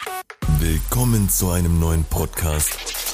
Willkommen zu einem neuen Podcast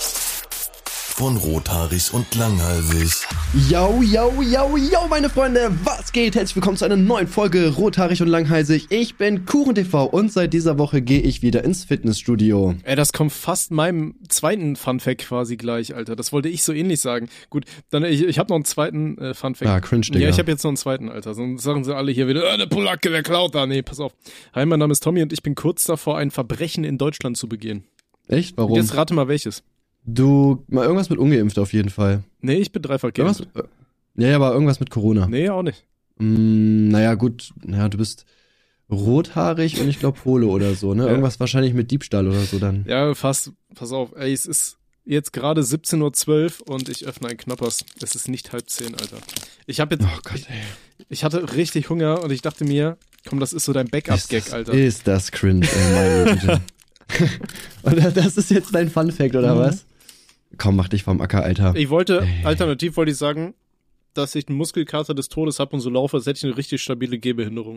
von Rothaarig und Langhalsig. Yo, meine Freunde, was geht? Herzlich willkommen zu einer neuen Folge Rothaarig und Langhalsig. Ich bin KuchenTV und seit dieser Woche gehe ich wieder ins Fitnessstudio. Ey, das kommt fast meinem zweiten Funfact quasi gleich, Alter. Das wollte ich so ähnlich sagen. Gut, dann ich habe noch einen zweiten Funfact. Ah, cringe, Digga. Ja, ich habe jetzt noch einen zweiten, Alter. Sonst sagen sie alle hier wieder, der Polacke, der klaut da. Nee, pass auf. Hi, mein Name ist Tommy und ich bin kurz davor, ein Verbrechen in Deutschland zu begehen. Echt? Warum? Jetzt rate mal welches. Du, mal irgendwas mit ungeimpft auf jeden Fall. Nee, ich bin dreifach geimpft. Ja, aber irgendwas mit Corona. Nee, auch nicht. Naja, gut, du bist rothaarig und ich glaube Pole oder so, ne? Ja. Irgendwas wahrscheinlich mit Diebstahl oder so dann. Ja, pass auf. Ey, es ist jetzt gerade 17:12 Uhr und ich öffne ein Knoppers. Es ist nicht 9:30, Alter. Ich habe jetzt, Oh Gott, ey. ich hatte richtig Hunger und ich dachte mir, komm, das ist so dein Backup-Gag, Alter. Ist das cringe, ey, meine Güte. Und das ist jetzt dein Funfact, oder was? Komm, mach dich vom Acker, Alter. Alternativ wollte ich sagen, dass ich einen Muskelkater des Todes habe und so laufe, als hätte ich eine richtig stabile Gehbehinderung.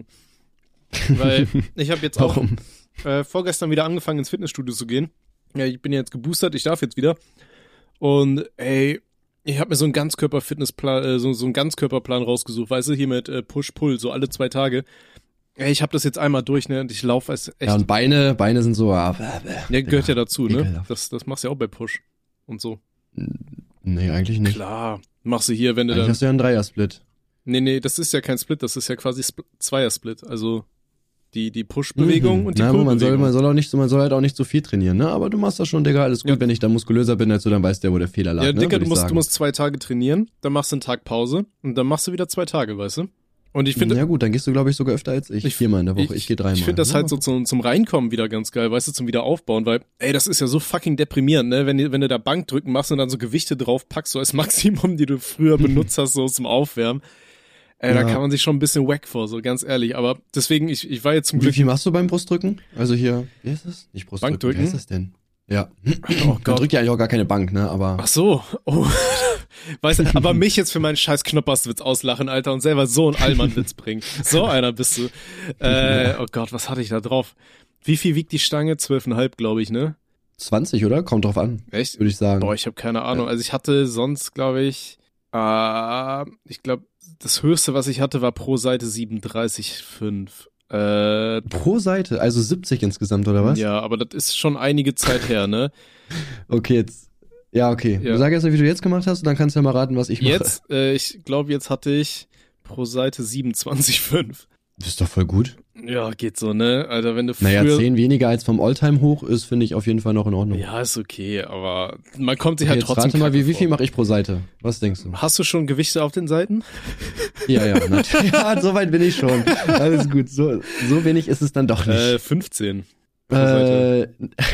Weil ich habe jetzt auch vorgestern wieder angefangen, ins Fitnessstudio zu gehen. Ja, ich bin jetzt geboostert, ich darf jetzt wieder. Und ey, ich habe mir so einen Ganzkörper-Fitnessplan, so einen Ganzkörperplan rausgesucht, weißt du, hier mit Push-Pull, so alle 2 Tage. Ey, ich habe das jetzt einmal durch, ne, und ich laufe als echt. Ja, und Beine sind so, Ja, gehört ja dazu, ne? ekelhaft. Das machst du ja auch bei Push und so. Nee, eigentlich nicht. Klar, machst du hier, wenn du Eigentlich dann... hast du ja einen Dreier-Split. Nee, das ist ja kein Split, das ist ja quasi Zweier-Split. Also die Push-Bewegung und die man Pull-Bewegung. soll halt auch nicht so viel trainieren, ne? Aber du machst das schon, Digga, alles gut. Ja. Wenn ich da muskulöser bin als du, dann weißt du ja, wo der Fehler lag, Ja, ne? Digga, Würd du ich sagen. musst 2 Tage trainieren, dann machst du einen Tag Pause und dann machst du wieder 2 Tage, weißt du? Und ich finde... Ja gut, dann gehst du, glaube ich, sogar öfter als ich. 4-mal in der Woche, ich gehe 3-mal. Ich finde das halt so zum Reinkommen wieder ganz geil, weißt du, zum Wiederaufbauen, weil, ey, das ist ja so fucking deprimierend, ne? Wenn du da Bankdrücken machst und dann so Gewichte drauf packst, so als Maximum, die du früher benutzt hast, so zum Aufwärmen. Ey, da kann man sich schon ein bisschen wack vor, so ganz ehrlich. Aber deswegen, ich war jetzt zum Wie Glück... viel machst du beim Brustdrücken? Also hier, wie heißt das? Nicht Brustdrücken, Bankdrücken? wie heißt das denn? Ja. Oh Man Gott. drückt ja eigentlich auch gar keine Bank, ne? Aber Ach so, oh. Weißt du, aber mich jetzt für meinen scheiß Knopperswitz auslachen, Alter, und selber so einen Allmann-Witz bringen. So einer bist du. Oh Gott, was hatte ich da drauf? Wie viel wiegt die Stange? 12,5, glaube ich, ne? 20, oder? Kommt drauf an, Echt? würde ich sagen. Boah, ich habe keine Ahnung. Also ich hatte sonst, glaube ich glaube, das Höchste, was ich hatte, war pro Seite 37,5. Pro Seite, also 70 insgesamt, oder was? Ja, aber das ist schon einige Zeit her, ne? Okay, jetzt. Ja, okay. Ja. Du sag erst mal, wie du jetzt gemacht hast und dann kannst du ja mal raten, was ich mache. Jetzt, ich glaube, jetzt hatte ich pro Seite 27,5. Das ist doch voll gut. Ja, geht so, ne? Alter, wenn du früher... Naja, 10 weniger als vom Alltime hoch ist, finde ich auf jeden Fall noch in Ordnung. Ja, ist okay, aber man kommt sich Okay, halt jetzt trotzdem... rate mal, kacke wie viel vor. mache ich pro Seite? Was denkst du? Hast du schon Gewichte auf den Seiten? Ja, natürlich. Ja, so weit bin ich schon. Alles gut. So wenig ist es dann doch nicht. 15 pro Seite.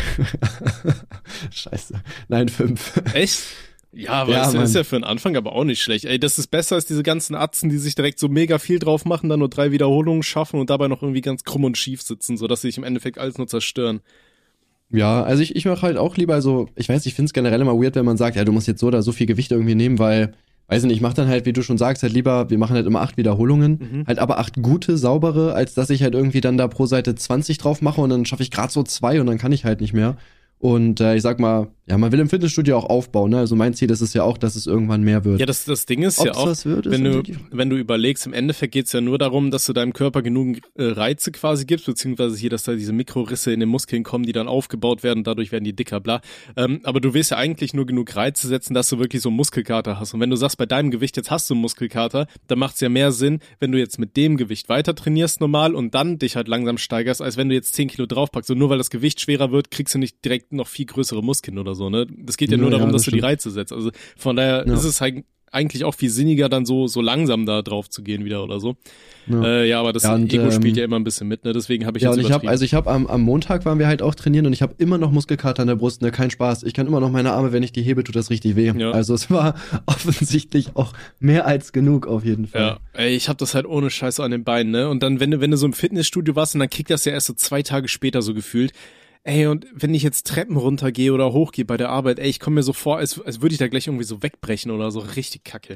Scheiße. Nein, 5. Echt? Ja, aber Ja, das Mann. ist ja für den Anfang aber auch nicht schlecht. Ey, das ist besser als diese ganzen Atzen, die sich direkt so mega viel drauf machen, dann nur 3 Wiederholungen schaffen und dabei noch irgendwie ganz krumm und schief sitzen, sodass sie sich im Endeffekt alles nur zerstören. Ja, also ich mache halt auch lieber so, ich weiß, ich finde es generell immer weird, wenn man sagt, ja, du musst jetzt so oder so viel Gewicht irgendwie nehmen, weil, weiß nicht, ich mache dann halt, wie du schon sagst, halt lieber, wir machen halt immer 8 Wiederholungen, halt aber 8 gute, saubere, als dass ich halt irgendwie dann da pro Seite 20 drauf mache und dann schaffe ich gerade so 2 und dann kann ich halt nicht mehr. Und ich sag mal, ja, man will im Fitnessstudio auch aufbauen, ne? Also mein Ziel ist es ja auch, dass es irgendwann mehr wird. Ja, das Ding ist ja Ob's auch, was wird, ist wenn natürlich die Frage. wenn du überlegst, im Endeffekt geht's ja nur darum, dass du deinem Körper genug Reize quasi gibst, beziehungsweise hier, dass da diese Mikrorisse in den Muskeln kommen, die dann aufgebaut werden, dadurch werden die dicker, bla. Aber du willst ja eigentlich nur genug Reize setzen, dass du wirklich so einen Muskelkater hast. Und wenn du sagst, bei deinem Gewicht jetzt hast du einen Muskelkater, dann macht's ja mehr Sinn, wenn du jetzt mit dem Gewicht weiter trainierst normal und dann dich halt langsam steigerst, als wenn du jetzt 10 Kilo draufpackst. Und nur weil das Gewicht schwerer wird, kriegst du nicht direkt noch viel größere Muskeln oder so, ne? Das geht ja nur darum, dass du die Reize setzt. Also von daher ist es halt eigentlich auch viel sinniger, dann so langsam da drauf zu gehen wieder oder so. Ja, aber das Ego spielt ja immer ein bisschen mit, ne? Deswegen habe ich jetzt übertrieben. Ich habe am Montag waren wir halt auch trainieren und ich habe immer noch Muskelkater an der Brust, ne? Kein Spaß. Ich kann immer noch meine Arme, wenn ich die hebe, tut das richtig weh. Ja. Also es war offensichtlich auch mehr als genug auf jeden Fall. Ja, ey, ich habe das halt ohne Scheiße an den Beinen, ne? Und dann, wenn du so im Fitnessstudio warst und dann kickt das ja erst so 2 Tage später so gefühlt. Ey, und wenn ich jetzt Treppen runtergehe oder hochgehe bei der Arbeit, ey, ich komme mir so vor, als würde ich da gleich irgendwie so wegbrechen oder so, richtig kacke.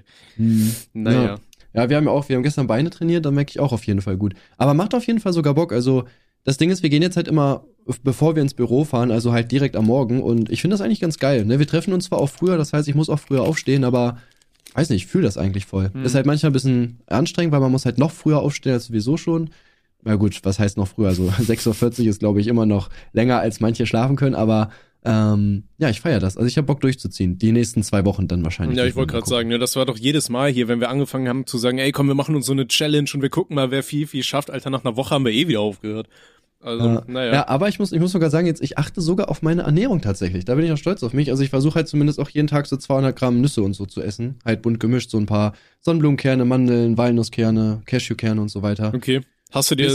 Naja. Ja, wir haben gestern Beine trainiert, da merke ich auch auf jeden Fall gut. Aber macht auf jeden Fall sogar Bock, also das Ding ist, wir gehen jetzt halt immer, bevor wir ins Büro fahren, also halt direkt am Morgen und ich finde das eigentlich ganz geil, ne? Wir treffen uns zwar auch früher, das heißt, ich muss auch früher aufstehen, aber weiß nicht, ich fühle das eigentlich voll. Ist halt manchmal ein bisschen anstrengend, weil man muss halt noch früher aufstehen als sowieso schon. Na gut, was heißt noch früher? Also 6:40 Uhr ist, glaube ich, immer noch länger, als manche schlafen können, aber ja, ich feiere das. Also ich habe Bock durchzuziehen. Die nächsten 2 Wochen dann wahrscheinlich. Ja, ich wollte gerade sagen, ne, das war doch jedes Mal hier, wenn wir angefangen haben zu sagen, ey komm, wir machen uns so eine Challenge und wir gucken mal, wer viel schafft. Alter, nach einer Woche haben wir wieder aufgehört. Also, naja. Ja, aber ich muss sogar sagen, jetzt, ich achte sogar auf meine Ernährung tatsächlich. Da bin ich auch stolz auf mich. Also ich versuche halt zumindest auch jeden Tag so 200 Gramm Nüsse und so zu essen. Halt bunt gemischt, so ein paar Sonnenblumenkerne, Mandeln, Walnusskerne, Cashewkerne und so weiter. Okay. Hast du dir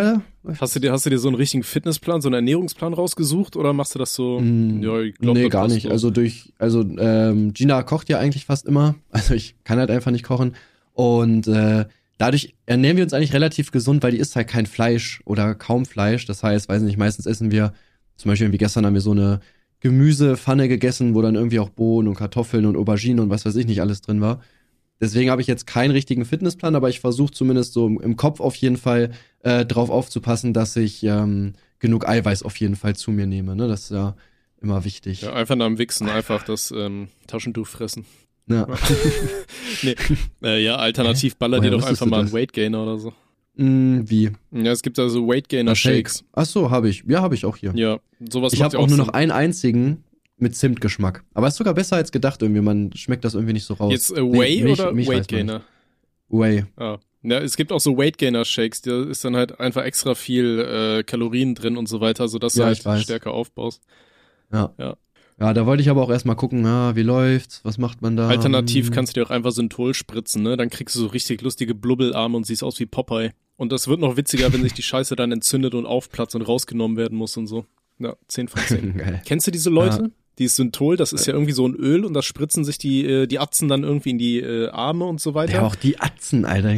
so einen richtigen Fitnessplan, so einen Ernährungsplan rausgesucht oder machst du das so? Ja, ich glaub, nee, gar nicht. So. Also Gina kocht ja eigentlich fast immer. Also ich kann halt einfach nicht kochen. Und dadurch ernähren wir uns eigentlich relativ gesund, weil die isst halt kein Fleisch oder kaum Fleisch. Das heißt, weiß nicht, meistens essen wir, zum Beispiel irgendwie gestern haben wir so eine Gemüsepfanne gegessen, wo dann irgendwie auch Bohnen und Kartoffeln und Auberginen und was weiß ich nicht alles drin war. Deswegen habe ich jetzt keinen richtigen Fitnessplan, aber ich versuche zumindest so im Kopf auf jeden Fall drauf aufzupassen, dass ich genug Eiweiß auf jeden Fall zu mir nehme. Ne? Das ist ja immer wichtig. Ja, einfach nach dem Wichsen einfach das Taschentuch fressen. Ja. Nee. Ja, alternativ baller dir doch einfach mal einen Weight Gainer oder so. Wie? Ja, es gibt also Weight Gainer Shakes. Ach so, habe ich. Ja, habe ich auch hier. Ja, sowas. Ich habe auch nur noch einen einzigen mit Zimtgeschmack. Aber ist sogar besser als gedacht irgendwie. Man schmeckt das irgendwie nicht so raus. Jetzt Whey oder Weight Gainer? Whey. Ah. Ja, es gibt auch so Weight Gainer Shakes. Da ist dann halt einfach extra viel Kalorien drin und so weiter, sodass du halt stärker aufbaust. Ja. Ja, da wollte ich aber auch erstmal gucken, wie läuft's, was macht man da? Alternativ kannst du dir auch einfach Synthol spritzen, ne? Dann kriegst du so richtig lustige Blubbelarme und siehst aus wie Popeye. Und das wird noch witziger, wenn sich die Scheiße dann entzündet und aufplatzt und rausgenommen werden muss und so. Ja, 10 von 10. Geil. Kennst du diese Leute? Ja. Dieses Synthol, das ist ja irgendwie so ein Öl und das spritzen sich die Atzen dann irgendwie in die Arme und so weiter. Ja, auch die Atzen, Alter.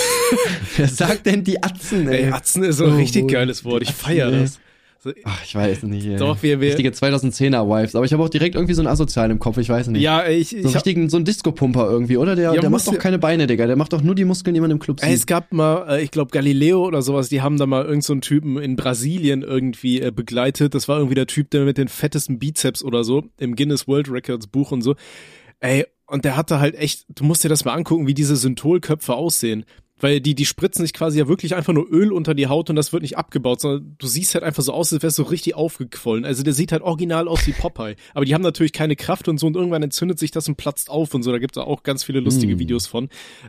Wer sagt denn die Atzen, ey? Ey, Atzen ist so ein richtig geiles Wort. Ich feiere das. Ach, ich weiß nicht. Ey. Doch, richtige 2010er-Wives. Aber ich habe auch direkt irgendwie so einen Asozialen im Kopf, ich weiß nicht. Ja, so ein Disco-Pumper irgendwie, oder? Der macht doch keine Beine, Digga. Der macht doch nur die Muskeln, die man im Club sieht. Es gab mal, ich glaube Galileo oder sowas, die haben da mal irgend so einen Typen in Brasilien irgendwie begleitet. Das war irgendwie der Typ, der mit den fettesten Bizeps oder so im Guinness World Records Buch und so. Ey, und der hatte halt echt, du musst dir das mal angucken, wie diese Syntholköpfe aussehen. Weil die spritzen sich quasi ja wirklich einfach nur Öl unter die Haut und das wird nicht abgebaut, sondern du siehst halt einfach so aus, als wärst du so richtig aufgequollen. Also der sieht halt original aus wie Popeye. Aber die haben natürlich keine Kraft und so und irgendwann entzündet sich das und platzt auf und so. Da gibt's auch ganz viele lustige Videos von.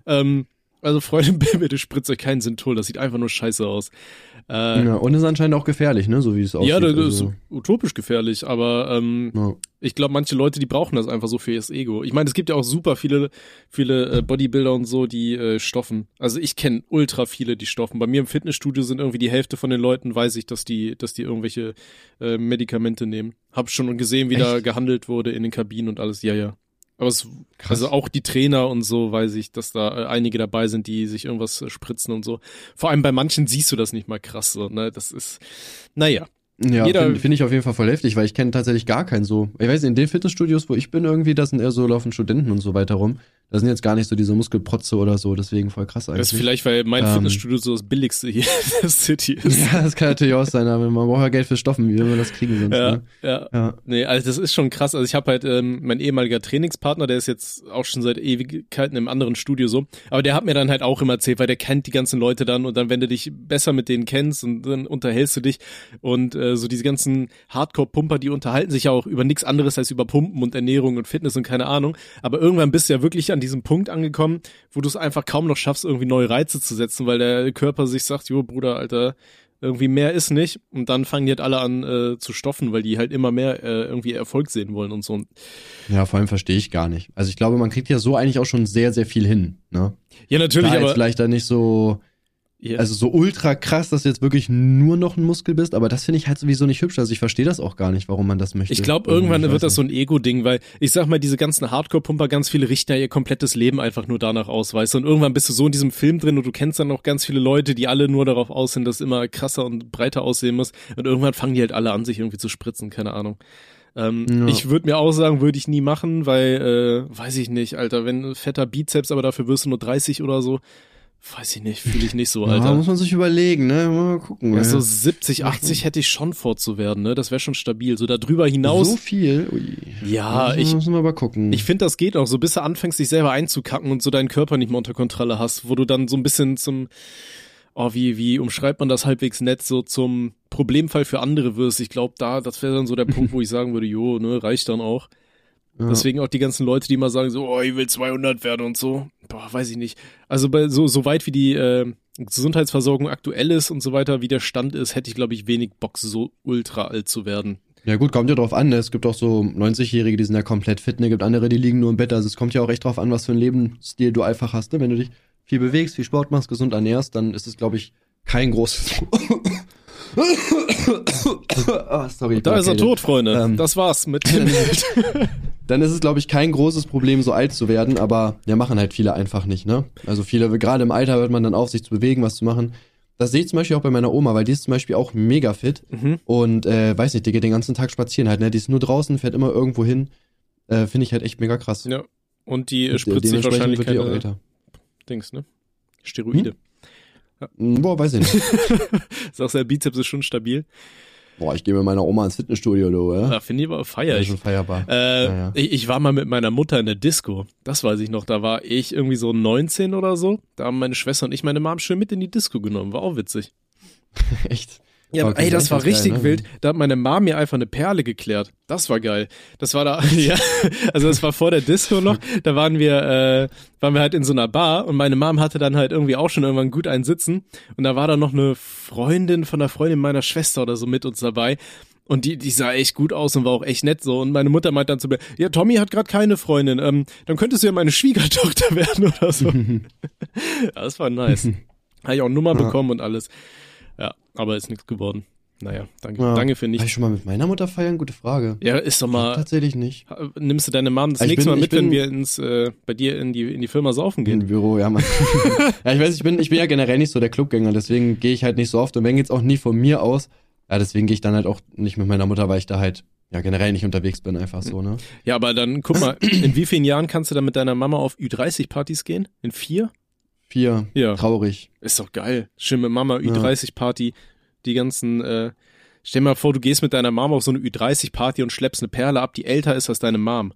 Also Freunde, bitte spritzt euch keinen Synthol, das sieht einfach nur scheiße aus. Ja, und ist anscheinend auch gefährlich, ne, so wie es aussieht. Ja, das ist utopisch gefährlich, aber ich glaube, manche Leute, die brauchen das einfach so für ihr Ego. Ich meine, es gibt ja auch super viele Bodybuilder und so, die stoffen. Also ich kenne ultra viele, die stoffen. Bei mir im Fitnessstudio sind irgendwie die Hälfte von den Leuten, weiß ich, dass die irgendwelche Medikamente nehmen. Hab schon gesehen, wie da gehandelt wurde in den Kabinen und alles. Ja. Aber also auch die Trainer und so, weiß ich, dass da einige dabei sind, die sich irgendwas spritzen und so. Vor allem bei manchen siehst du das nicht mal krass, so, ne? Das ist, naja. Ja, finde ich auf jeden Fall voll heftig, weil ich kenne tatsächlich gar keinen so. Ich weiß nicht, in den Fitnessstudios, wo ich bin irgendwie, da sind eher so laufen Studenten und so weiter rum. Da sind jetzt gar nicht so diese Muskelprotze oder so, deswegen voll krass eigentlich. Das ist vielleicht, weil mein Fitnessstudio so das billigste hier in der City ist. Ja, das kann natürlich auch sein, aber man braucht ja Geld für Stoffen, wie will man das kriegen sonst, ne? Ja. Nee, also das ist schon krass. Also ich habe halt, mein ehemaliger Trainingspartner, der ist jetzt auch schon seit Ewigkeiten im anderen Studio so, aber der hat mir dann halt auch immer erzählt, weil der kennt die ganzen Leute dann und dann, wenn du dich besser mit denen kennst und dann unterhältst du dich und so diese ganzen Hardcore-Pumper, die unterhalten sich ja auch über nichts anderes als über Pumpen und Ernährung und Fitness und keine Ahnung, aber irgendwann bist du ja wirklich an diesem Punkt angekommen, wo du es einfach kaum noch schaffst, irgendwie neue Reize zu setzen, weil der Körper sich sagt, jo Bruder, Alter, irgendwie mehr ist nicht und dann fangen die halt alle an zu stoffen, weil die halt immer mehr irgendwie Erfolg sehen wollen und so. Ja, vor allem verstehe ich gar nicht. Also ich glaube, man kriegt ja so eigentlich auch schon sehr, sehr viel hin, ne? Ja, natürlich, klar, aber jetzt vielleicht dann nicht so, also so ultra krass, dass du jetzt wirklich nur noch ein Muskel bist, aber das finde ich halt sowieso nicht hübsch. Also ich verstehe das auch gar nicht, warum man das möchte. Ich glaube, irgendwann wird das so ein Ego-Ding, weil ich sag mal, diese ganzen Hardcore-Pumper, ganz viele richten ja ihr komplettes Leben einfach nur danach aus, weißt du? Und irgendwann bist du so in diesem Film drin und du kennst dann noch ganz viele Leute, die alle nur darauf aus sind, dass es immer krasser und breiter aussehen muss. Und irgendwann fangen die halt alle an, sich irgendwie zu spritzen, keine Ahnung. Ich würde mir auch sagen, würde ich nie machen, weil, weiß ich nicht, Alter, wenn fetter Bizeps, aber dafür wirst du nur 30 oder so. Weiß ich nicht, fühle ich nicht so, Ja, Alter. muss man sich überlegen, ne? Mal gucken. Ja, ey. so 70, 80 hätte ich schon vor zu werden, ne? Das wäre schon stabil. So darüber hinaus. So viel? Ui. Ja, Müssen wir mal gucken. ich finde, das geht auch, so bis du anfängst, dich selber einzukacken und so deinen Körper nicht mehr unter Kontrolle hast, wo du dann so ein bisschen zum, wie umschreibt man das halbwegs nett, so zum Problemfall für andere wirst. Ich glaube, das wäre dann so der Punkt, wo ich sagen würde, jo, ne, reicht dann auch. Ja. Deswegen auch die ganzen Leute, die immer sagen so, oh, ich will 200 werden und so. Boah, weiß ich nicht. Also bei so weit wie die Gesundheitsversorgung aktuell ist und so weiter, wie der Stand ist, hätte ich, glaube ich, wenig Bock, so ultra alt zu werden. Ja gut, kommt ja drauf an, ne? Es gibt auch so 90-Jährige, die sind ja komplett fit, ne? Gibt andere, die liegen nur im Bett. Also es kommt ja auch echt drauf an, was für einen Lebensstil du einfach hast, ne? Wenn du dich viel bewegst, viel Sport machst, gesund ernährst, dann ist es, glaube ich, kein großes... Oh, sorry. Da ist er tot, Freunde. Das war's mit dem Dann ist es, glaube ich, kein großes Problem, so alt zu werden, aber ja, machen halt viele einfach nicht, ne? Also viele, gerade im Alter hört man dann auf, sich zu bewegen, was zu machen. Das sehe ich zum Beispiel auch bei meiner Oma, weil die ist zum Beispiel auch mega fit und weiß nicht, die geht den ganzen Tag spazieren halt, ne? Die ist nur draußen, fährt immer irgendwo hin. Finde ich halt echt mega krass. Ja. Und die spritzt sich wahrscheinlich wird die auch keine älter. Dings, ne? Steroide. Boah, weiß ich nicht. Sagst du, der Bizeps ist schon stabil. Boah, ich gehe mit meiner Oma ins Fitnessstudio, du, ja? Da finde ich aber feier Ja, ich. schon feierbar. Ja. Ich war mal mit meiner Mutter in der Disco. Das weiß ich noch. Da war ich irgendwie so 19 oder so. Da haben meine Schwester und ich meine Mom schön mit in die Disco genommen. War auch witzig. Echt? Ja, Okay, das war richtig geil, ne? wild. Da hat meine Mom mir einfach eine Perle geklärt. Das war geil. Das war da, ja, also das war vor der Disco noch. Da waren wir halt in so einer Bar und meine Mom hatte dann halt irgendwie auch schon irgendwann gut einen sitzen. Und da war da noch eine Freundin von der Freundin meiner Schwester oder so mit uns dabei. Und die sah echt gut aus und war auch echt nett so. Und meine Mutter meint dann zu mir, ja, Tommy hat gerade keine Freundin. Dann könntest du ja meine Schwiegertochter werden oder so. Ja, das war nice. Habe ich auch Nummer bekommen und alles. Ja, aber ist nichts geworden. Naja, danke für War nichts. ich schon mal mit meiner Mutter feiern? Gute Frage. Ja, ist doch mal. Tatsächlich nicht. Nimmst du deine Mom das Ich nächste bin- Mal ich mit, wenn bin- wir bei dir in die Firma saufen gehen? Im Büro, ja, Mann. Ja, ich weiß, ich bin ja generell nicht so der Clubgänger, deswegen gehe ich halt nicht so oft. Und wenn geht's auch nie von mir aus. Ja, deswegen gehe ich dann halt auch nicht mit meiner Mutter, weil ich da halt ja generell nicht unterwegs bin, einfach so, ne? Ja, aber dann guck mal, in wie vielen Jahren kannst du dann mit deiner Mama auf Ü30-Partys gehen? In 4? 4. Ja. Traurig. Ist doch geil. Schön mit Mama Ü30-Party. Die ganzen, stell dir mal vor, du gehst mit deiner Mama auf so eine Ü30-Party und schleppst eine Perle ab, die älter ist als deine Mom.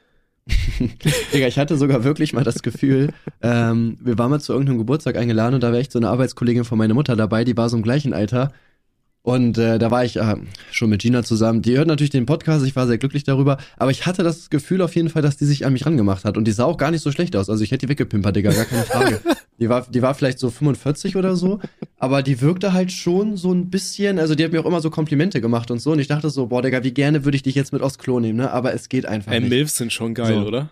Digga, ich hatte sogar wirklich mal das Gefühl, wir waren mal zu irgendeinem Geburtstag eingeladen und da war echt so eine Arbeitskollegin von meiner Mutter dabei, die war so im gleichen Alter. Und da war ich schon mit Gina zusammen. Die hört natürlich den Podcast, ich war sehr glücklich darüber. Aber ich hatte das Gefühl auf jeden Fall, dass die sich an mich rangemacht hat. Und die sah auch gar nicht so schlecht aus. Also ich hätte die weggepimpert, Digga, gar keine Frage. Die war vielleicht so 45 oder so. Aber die wirkte halt schon so ein bisschen, also die hat mir auch immer so Komplimente gemacht und so. Und ich dachte so, boah, Digga, wie gerne würde ich dich jetzt mit aufs Klo nehmen, ne? Aber es geht einfach nicht. Milfs sind schon geil, So. oder?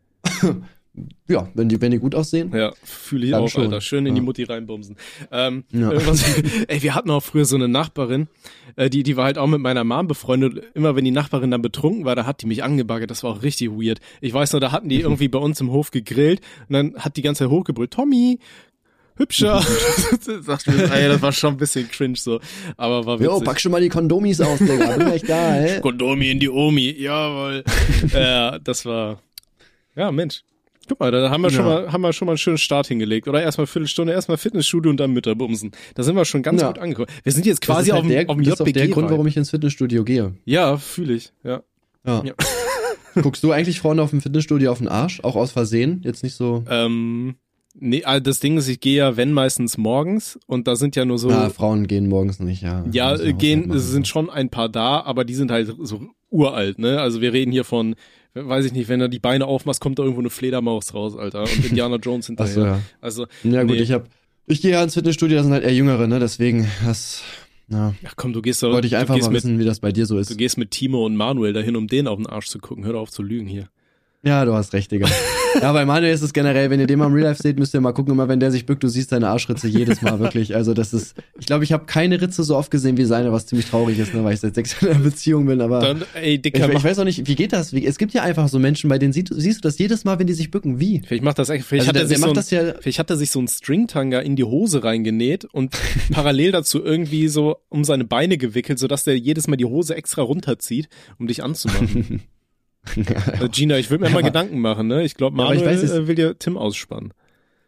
Ja, wenn die gut aussehen. Ja, fühle ich Dann auch, schon. Alter. Schön in die Ja. Mutti reinbumsen. Ja. Ey, wir hatten auch früher so eine Nachbarin, die war halt auch mit meiner Mom befreundet. Immer wenn die Nachbarin dann betrunken war, da hat die mich angebaggert. Das war auch richtig weird. Ich weiß noch, da hatten die irgendwie bei uns im Hof gegrillt und dann hat die ganze Zeit hochgebrüllt, Tommy, hübscher. Sagt mir, ey, das war schon ein bisschen cringe so. Aber war witzig. Jo, pack schon mal die Kondomis aus, Digga. Bin gleich da, ey. Kondomi in die Omi, jawohl. Ja, das war, ja, Mensch. Guck mal, da haben wir schon mal einen schönen Start hingelegt. Oder erstmal Viertelstunde, erstmal Fitnessstudio und dann Mütterbumsen. Da sind wir schon ganz gut angekommen. Wir sind jetzt quasi auf dem Das ist auch der JBG. Grund, warum ich ins Fitnessstudio gehe. Ja, fühle ich, ja. Ja. Ja. Guckst du eigentlich vorne auf dem Fitnessstudio auf den Arsch? Auch aus Versehen? Jetzt nicht so. Nee, also das Ding ist, ich gehe ja, wenn meistens morgens und da sind ja nur so, Frauen gehen morgens nicht, ja. ja, Müssen auch gehen, machen. es sind schon ein paar da, aber die sind halt so uralt, ne? Also wir reden hier von, weiß ich nicht, wenn du die Beine aufmachst, kommt da irgendwo eine Fledermaus raus, Alter. Und Indiana Jones hinterher. Ach so, ja. Also, Ja gut, nee. ich gehe ja ins Fitnessstudio, das sind halt eher Jüngere, ne? Deswegen, ja, Ach komm, du gehst doch, wollte ich einfach du gehst mal wissen, wie das bei dir so du ist. gehst mit Timo und Manuel dahin, um denen auf den Arsch zu gucken. Hör doch auf zu lügen hier. Ja, du hast recht, Digga. Ja, bei Manuel ist es generell, wenn ihr den mal im Real Life seht, müsst ihr mal gucken, immer wenn der sich bückt, du siehst seine Arschritze jedes Mal, wirklich. Also das ist, ich glaube, ich habe keine Ritze so oft gesehen wie seine, was ziemlich traurig ist, ne, weil ich seit 6 Jahren in einer Beziehung bin, aber Dann, ey, Dicker, ich weiß auch nicht, wie geht das? Es gibt ja einfach so Menschen, bei denen siehst du das jedes Mal, wenn die sich bücken, wie? vielleicht macht das echt, Also vielleicht hat er sich so ein Stringtanga in die Hose reingenäht und parallel dazu irgendwie so um seine Beine gewickelt, sodass der jedes Mal die Hose extra runterzieht, um dich anzumachen. Gina, ich würde mir mal Gedanken machen, ne? Ich glaube, aber ich Manuel weiß, will dir Tim ausspannen.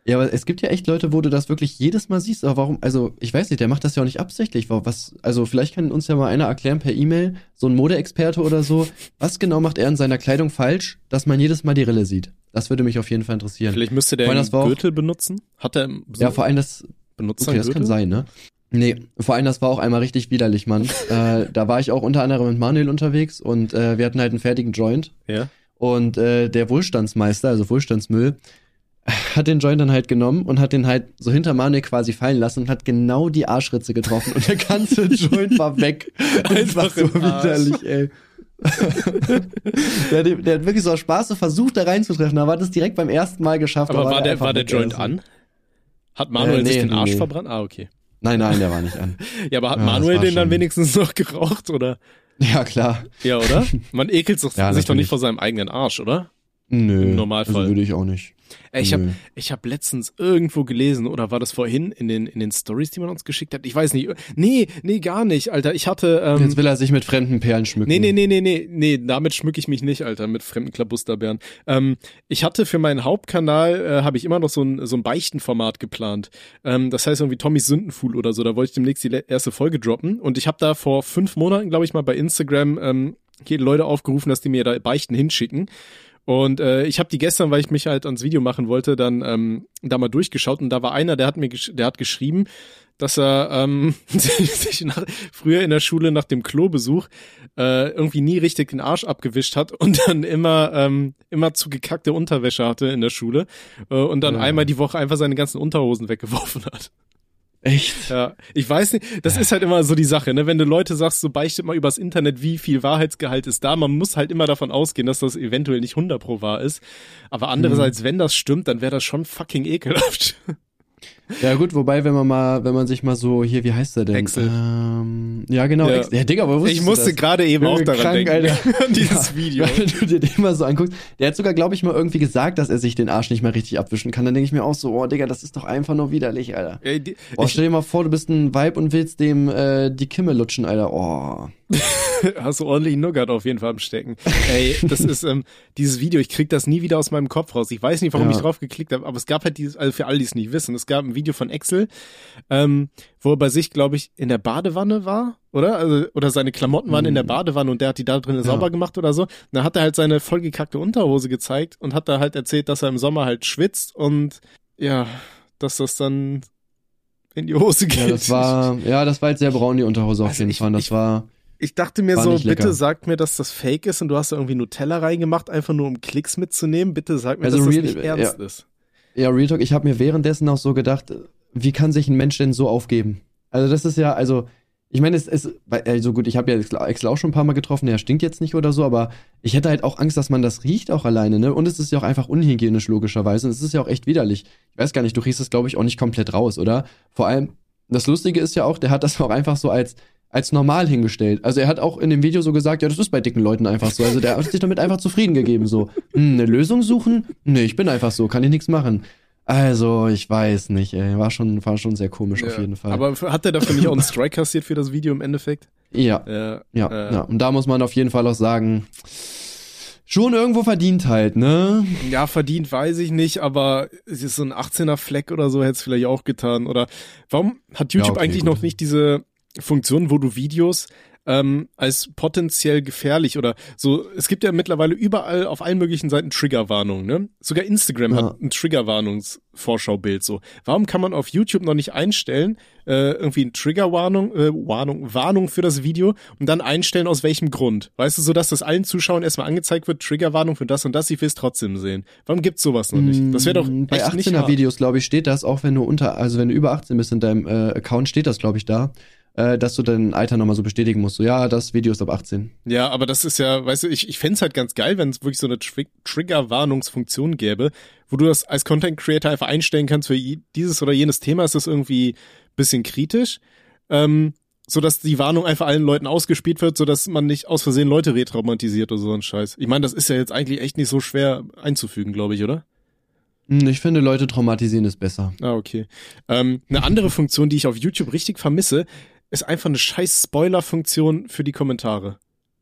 Ja, aber es gibt ja echt Leute, wo du das wirklich jedes Mal siehst, aber warum, also ich weiß nicht, der macht das ja auch nicht absichtlich, also vielleicht kann uns ja mal einer erklären per E-Mail, so ein Modeexperte oder so, was genau macht er in seiner Kleidung falsch, dass man jedes Mal die Rille sieht? Das würde mich auf jeden Fall interessieren. Vielleicht müsste der einen Gürtel benutzen? Hat er so ja, vor allem benutzt okay, das kann sein, ne? Nee, vor allem das war auch einmal richtig widerlich, Mann. Da war ich auch unter anderem mit Manuel unterwegs und wir hatten halt einen fertigen Joint. Ja. Und der Wohlstandsmeister, also Wohlstandsmüll, hat den Joint dann halt genommen und hat den halt so hinter Manuel quasi fallen lassen und hat genau die Arschritze getroffen und der ganze Joint war weg. Das war so widerlich, ey. der hat wirklich so aus Spaß so versucht, da reinzutreffen, aber hat es direkt beim ersten Mal geschafft. Aber war der Joint an? Hat Manuel sich den Arsch verbrannt? Ah, okay. Nein, der war nicht an. Ja, aber hat Manuel den dann wenigstens noch geraucht, oder? Ja, klar. Ja, oder? Man ekelt sich doch nicht vor seinem eigenen Arsch, oder? Nö. Im Normalfall. Also würde ich auch nicht. Ich hab letztens irgendwo gelesen, oder war das vorhin in den Stories, die man uns geschickt hat? Ich weiß nicht. Nee, gar nicht, Alter. Ich hatte jetzt will er sich mit fremden Perlen schmücken. Nee, damit schmücke ich mich nicht, Alter, mit fremden Klabusterbären. Ich hatte für meinen Hauptkanal habe ich immer noch so ein Beichtenformat geplant. Das heißt irgendwie Tommys Sündenfuhl oder so. Da wollte ich demnächst die erste Folge droppen und ich habe da vor 5 Monaten, glaube ich mal, bei Instagram Leute aufgerufen, dass die mir da Beichten hinschicken. Und ich habe die gestern, weil ich mich halt ans Video machen wollte, dann da mal durchgeschaut und da war einer, der hat geschrieben, dass er sich früher in der Schule nach dem Klobesuch irgendwie nie richtig den Arsch abgewischt hat und dann immer zu gekackte Unterwäsche hatte in der Schule und dann einmal die Woche einfach seine ganzen Unterhosen weggeworfen hat. Echt? Ja, ich weiß nicht, das ist halt immer so die Sache, ne? Wenn du Leute sagst, so beichtet mal übers Internet, wie viel Wahrheitsgehalt ist da, man muss halt immer davon ausgehen, dass das eventuell nicht 100% wahr ist, aber andererseits, wenn das stimmt, dann wäre das schon fucking ekelhaft. Ja gut, wobei, wenn man sich mal so, hier, wie heißt der denn? Excel. Ja, genau. Ja. Ja, Digga, aber ich musste gerade eben auch daran denken, Alter. an dieses Video. Wenn du dir den mal so anguckst, der hat sogar, glaube ich, mal irgendwie gesagt, dass er sich den Arsch nicht mehr richtig abwischen kann. Dann denke ich mir auch so, oh, Digga, das ist doch einfach nur widerlich, Alter. Stell dir mal vor, du bist ein Weib und willst dem die Kimme lutschen, Alter. Oh. Hast du ordentlich Nougat auf jeden Fall am Stecken. Ey, das ist dieses Video, ich krieg das nie wieder aus meinem Kopf raus. Ich weiß nicht, warum ich drauf geklickt habe, aber es gab halt also für alle, die es nicht wissen, es gab ein Video von Excel, wo er bei sich, glaube ich, in der Badewanne war, oder? Also, oder seine Klamotten waren in der Badewanne und der hat die da drinnen sauber gemacht oder so. Und dann hat er halt seine vollgekackte Unterhose gezeigt und hat da halt erzählt, dass er im Sommer halt schwitzt und ja, dass das dann in die Hose geht. Ja, das war halt sehr braun, die Unterhose auf jeden Fall. Ich dachte mir so, bitte lecker. Sagt mir, dass das fake ist und du hast da irgendwie Nutella reingemacht, einfach nur um Klicks mitzunehmen. Bitte sag mir, dass das nicht ernst ist. Ja, Real Talk, ich habe mir währenddessen auch so gedacht, wie kann sich ein Mensch denn so aufgeben? Also das ist ja, ich meine, also gut, ich habe ja Excel auch schon ein paar Mal getroffen, der stinkt jetzt nicht oder so, aber ich hätte halt auch Angst, dass man das riecht auch alleine, ne? Und es ist ja auch einfach unhygienisch logischerweise und es ist ja auch echt widerlich. Ich weiß gar nicht, du riechst es, glaube ich, auch nicht komplett raus, oder? Vor allem, das Lustige ist ja auch, der hat das auch einfach so als normal hingestellt. Also er hat auch in dem Video so gesagt, ja, das ist bei dicken Leuten einfach so. Also der hat sich damit einfach zufrieden gegeben, so. Eine Lösung suchen? Nee, ich bin einfach so, kann ich nichts machen. Also, ich weiß nicht, ey. War schon sehr komisch auf jeden Fall. Aber hat der dafür nicht auch einen Strike kassiert für das Video im Endeffekt? Ja. Und da muss man auf jeden Fall auch sagen, schon irgendwo verdient halt, ne? Ja, verdient weiß ich nicht, aber es ist so ein 18er Fleck oder so, hätte es vielleicht auch getan. Oder warum hat YouTube eigentlich noch nicht diese Funktion, wo du Videos als potenziell gefährlich oder so, es gibt ja mittlerweile überall auf allen möglichen Seiten Triggerwarnungen, ne? Sogar Instagram hat ein Triggerwarnungsvorschaubild so. Warum kann man auf YouTube noch nicht einstellen, irgendwie eine Triggerwarnung, Warnung für das Video und dann einstellen, aus welchem Grund? Weißt du, so dass das allen Zuschauern erstmal angezeigt wird, Triggerwarnung für das und das, ich will es trotzdem sehen. Warum gibt's sowas noch nicht? Das wäre doch echt bei 18er Videos, glaube ich, steht das, auch wenn du wenn du über 18 bist in deinem Account, steht das, glaube ich, da. Dass du dein Alter nochmal so bestätigen musst. So, ja, das Video ist ab 18. Ja, aber das ist ja, weißt du, ich fänd's halt ganz geil, wenn es wirklich so eine Trigger-Warnungsfunktion gäbe, wo du das als Content-Creator einfach einstellen kannst für dieses oder jenes Thema, ist das irgendwie bisschen kritisch, so dass die Warnung einfach allen Leuten ausgespielt wird, so dass man nicht aus Versehen Leute retraumatisiert oder so ein Scheiß. Ich meine, das ist ja jetzt eigentlich echt nicht so schwer einzufügen, glaube ich, oder? Ich finde, Leute traumatisieren ist besser. Ah, okay. Eine andere Funktion, die ich auf YouTube richtig vermisse, ist einfach eine scheiß Spoiler-Funktion für die Kommentare.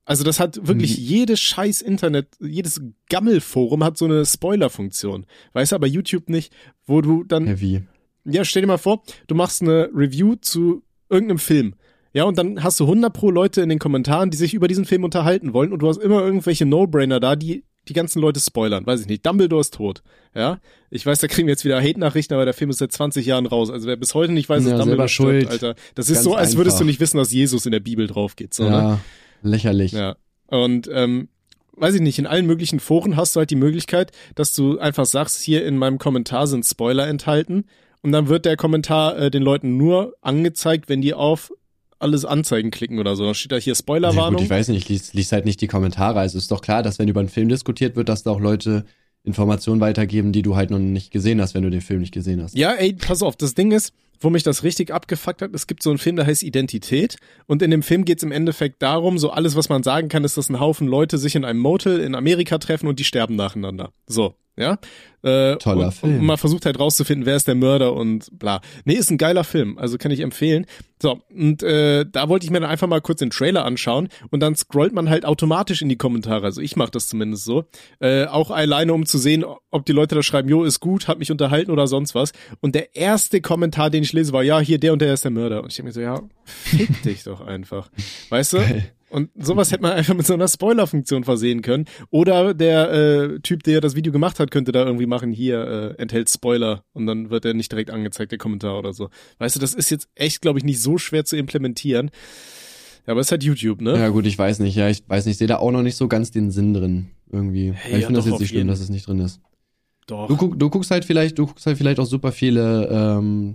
Also das hat wirklich jedes scheiß Internet, jedes Gammelforum hat so eine Spoiler-Funktion. Weißt du, aber YouTube nicht, wo du dann... Heavy. Ja, stell dir mal vor, du machst eine Review zu irgendeinem Film. Ja, und dann hast du 100 pro Leute in den Kommentaren, die sich über diesen Film unterhalten wollen und du hast immer irgendwelche No-Brainer da, die ganzen Leute spoilern. Weiß ich nicht, Dumbledore ist tot. Ja, ich weiß, da kriegen wir jetzt wieder Hate-Nachrichten, aber der Film ist seit 20 Jahren raus. Also wer bis heute nicht weiß, dass Dumbledore stirbt, Alter, das ist so, als würdest du nicht wissen, dass Jesus in der Bibel drauf geht. So, ja, ne? Lächerlich. Ja, und weiß ich nicht, in allen möglichen Foren hast du halt die Möglichkeit, dass du einfach sagst, hier in meinem Kommentar sind Spoiler enthalten und dann wird der Kommentar den Leuten nur angezeigt, wenn die auf alles anzeigen klicken oder so. Dann steht da hier Spoilerwarnung. Ja, gut, ich weiß nicht, ich lies halt nicht die Kommentare. Also ist doch klar, dass wenn über einen Film diskutiert wird, dass da auch Leute Informationen weitergeben, die du halt noch nicht gesehen hast, wenn du den Film nicht gesehen hast. Ja, ey, pass auf, das Ding ist, wo mich das richtig abgefuckt hat, es gibt so einen Film, der heißt Identität und in dem Film geht's im Endeffekt darum, so alles, was man sagen kann, ist, dass ein Haufen Leute sich in einem Motel in Amerika treffen und die sterben nacheinander. So, ja. Toller Film. Und man versucht halt rauszufinden, wer ist der Mörder und bla. Nee, ist ein geiler Film, also kann ich empfehlen. So, und da wollte ich mir dann einfach mal kurz den Trailer anschauen und dann scrollt man halt automatisch in die Kommentare, also ich mache das zumindest so, auch alleine, um zu sehen, ob die Leute da schreiben, jo, ist gut, hat mich unterhalten oder sonst was. Und der erste Kommentar, den ich lese, war, ja, hier, der und der ist der Mörder. Und ich denke mir so, ja, fick dich doch einfach. Weißt du? Geil. Und sowas hätte man einfach mit so einer Spoiler-Funktion versehen können. Oder der Typ, der das Video gemacht hat, könnte da irgendwie machen, hier enthält Spoiler und dann wird er nicht direkt angezeigt, der Kommentar oder so. Weißt du, das ist jetzt echt, glaube ich, nicht so schwer zu implementieren. Ja, aber es ist halt YouTube, ne? Ja gut, ich weiß nicht, ich sehe da auch noch nicht so ganz den Sinn drin irgendwie. Hey, ich ja, finde das doch, jetzt nicht auf schlimm, jeden. dass es nicht drin ist. Doch. Du guckst halt vielleicht auch super viele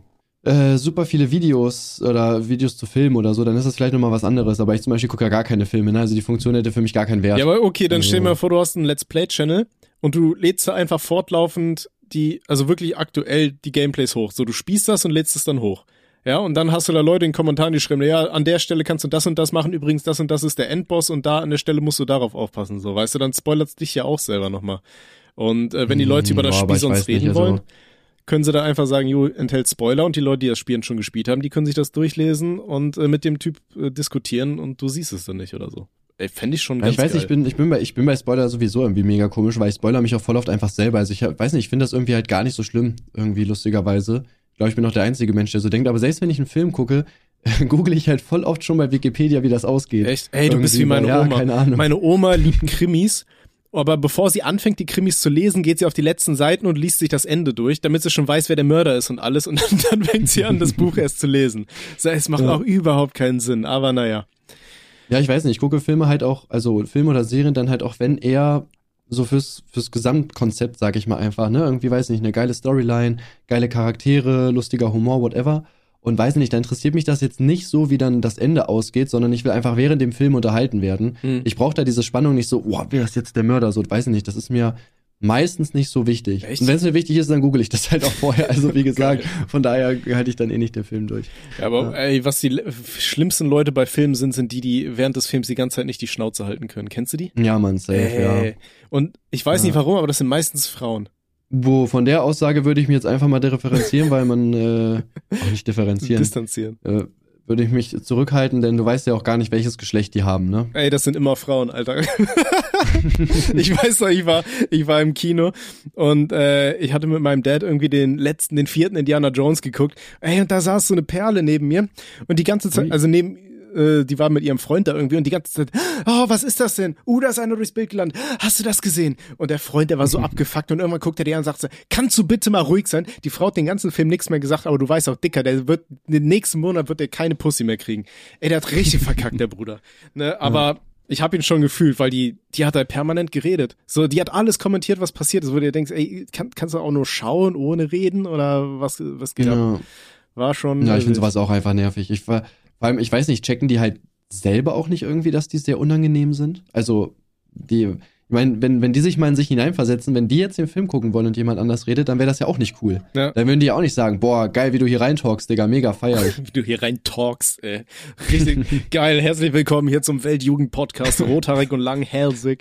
Videos oder Videos zu Filmen oder so, dann ist das vielleicht nochmal was anderes, aber ich zum Beispiel gucke ja gar keine Filme, ne? Also die Funktion hätte für mich gar keinen Wert. Ja, aber okay, dann Also, stell dir mal vor, du hast einen Let's Play-Channel und du lädst da einfach fortlaufend also wirklich aktuell die Gameplays hoch. So, du spielst das und lädst es dann hoch. Ja, und dann hast du da Leute in den Kommentaren, die schreiben, ja, an der Stelle kannst du das und das machen, übrigens das und das ist der Endboss und da an der Stelle musst du darauf aufpassen, so, weißt du, dann spoilert's dich ja auch selber nochmal. Und wenn die Leute über das Spiel sonst reden wollen, können sie da einfach sagen, jo, enthält Spoiler und die Leute, die das Spiel schon gespielt haben, die können sich das durchlesen und mit dem Typ diskutieren und du siehst es dann nicht oder so. Ey, fände ich schon ganz geil. Ich bin bei Spoiler sowieso irgendwie mega komisch, weil ich spoiler mich auch voll oft einfach selber. Also ich weiß nicht, ich finde das irgendwie halt gar nicht so schlimm, irgendwie lustigerweise. Ich glaube, ich bin auch der einzige Mensch, der so denkt, aber selbst wenn ich einen Film gucke, google ich halt voll oft schon bei Wikipedia, wie das ausgeht. Echt? Ey, du bist wie meine Oma. Keine Ahnung. Meine Oma liebt Krimis. Aber bevor sie anfängt, die Krimis zu lesen, geht sie auf die letzten Seiten und liest sich das Ende durch, damit sie schon weiß, wer der Mörder ist und alles. Und dann fängt sie an, das Buch erst zu lesen. Es macht auch überhaupt keinen Sinn, aber naja. Ja, ich weiß nicht, ich gucke Filme halt auch, also Filme oder Serien dann halt auch, wenn eher so fürs Gesamtkonzept, sag ich mal einfach, ne? Irgendwie, weiß nicht, eine geile Storyline, geile Charaktere, lustiger Humor, whatever. Und weiß nicht, da interessiert mich das jetzt nicht so, wie dann das Ende ausgeht, sondern ich will einfach während dem Film unterhalten werden. Ich brauche da diese Spannung nicht so, wer ist jetzt der Mörder? So, weiß nicht, das ist mir meistens nicht so wichtig. Echt? Und wenn es mir wichtig ist, dann google ich das halt auch vorher. Also wie gesagt, von daher halte ich dann eh nicht den Film durch. Ja, aber ey, was die schlimmsten Leute bei Filmen sind die während des Films die ganze Zeit nicht die Schnauze halten können. Kennst du die? Ja, Mann, safe, ja. Und ich weiß nicht warum, aber das sind meistens Frauen. Von der Aussage würde ich mich jetzt einfach mal differenzieren, weil man auch nicht Distanzieren. Würde ich mich zurückhalten, denn du weißt ja auch gar nicht, welches Geschlecht die haben, ne? Ey, das sind immer Frauen, Alter. Ich weiß noch, ich war im Kino und ich hatte mit meinem Dad irgendwie den 4. Indiana Jones geguckt. Ey, und da saß so eine Perle neben mir und die ganze Zeit, also die war mit ihrem Freund da irgendwie und die ganze Zeit, oh, was ist das denn? Da ist einer durchs Bild gelandet. Hast du das gesehen? Und der Freund, der war so abgefuckt und irgendwann guckt er dir an und sagt so, kannst du bitte mal ruhig sein? Die Frau hat den ganzen Film nichts mehr gesagt, aber du weißt auch, Dicker, den nächsten Monat wird der keine Pussy mehr kriegen. Ey, der hat richtig verkackt, der Bruder. Ne, aber ich habe ihn schon gefühlt, weil die hat halt permanent geredet. So, die hat alles kommentiert, was passiert ist, wo du dir denkst, ey, kannst du auch nur schauen, ohne reden oder was geht ab? War schon. Ja, ich finde sowas auch einfach nervig. Vor allem, ich weiß nicht, checken die halt selber auch nicht irgendwie, dass die sehr unangenehm sind? Also, ich meine, wenn die sich mal in sich hineinversetzen, wenn die jetzt den Film gucken wollen und jemand anders redet, dann wäre das ja auch nicht cool. Ja. Dann würden die ja auch nicht sagen, boah, geil, wie du hier reintalkst, Digga, mega feier ich. Wie du hier reintalkst, ey. Richtig geil, herzlich willkommen hier zum Weltjugend-Podcast, rothaarig und langhälsig.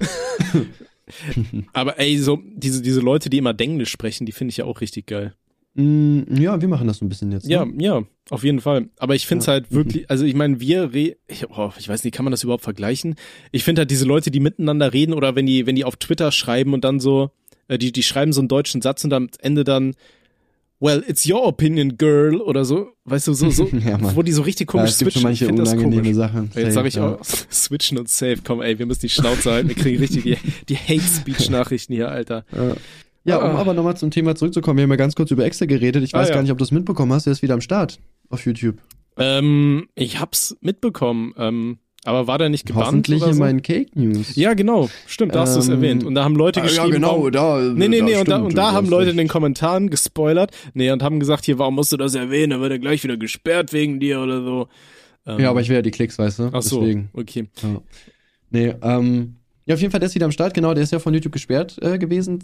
Aber ey, so diese Leute, die immer Denglisch sprechen, die finde ich ja auch richtig geil. Ja, wir machen das so ein bisschen jetzt. Ja, Ne? ja, auf jeden Fall. Aber ich finde es halt wirklich, also ich meine, ich weiß nicht, kann man das überhaupt vergleichen? Ich finde halt diese Leute, die miteinander reden oder wenn die auf Twitter schreiben und dann so, die schreiben so einen deutschen Satz und am Ende dann, well, it's your opinion, girl, oder so, weißt du, so, Ja, Mann. wo die so richtig komisch es gibt schon switchen. manche Ich finde das unangenehme komisch. Sachen. Jetzt sage ich Safe, auch, switchen und safe. Komm, ey, wir müssen die Schnauze halten. Wir kriegen richtig die Hate-Speech-Nachrichten hier, Alter. Ja, um aber nochmal zum Thema zurückzukommen, wir haben ja ganz kurz über Excel geredet. Ich weiß ja. gar nicht, ob du es mitbekommen hast. Der ist wieder am Start auf YouTube. Ich hab's mitbekommen, aber war der nicht gebannt Hoffentlich oder in so? meinen Cake News. Ja, genau, stimmt, da hast du es erwähnt. Und da haben Leute geschrieben, Ja, genau, warum, da. Nee, stimmt, und da du haben hast Leute recht. in den Kommentaren gespoilert, und haben gesagt, hier, warum musst du das erwähnen? Da wird er gleich wieder gesperrt wegen dir oder so. Ja, aber ich will ja die Klicks, weißt du? Ach so, Deswegen. okay. Ja. Nee, ja, auf jeden Fall, der ist wieder am Start, genau, der ist ja von YouTube gesperrt gewesen,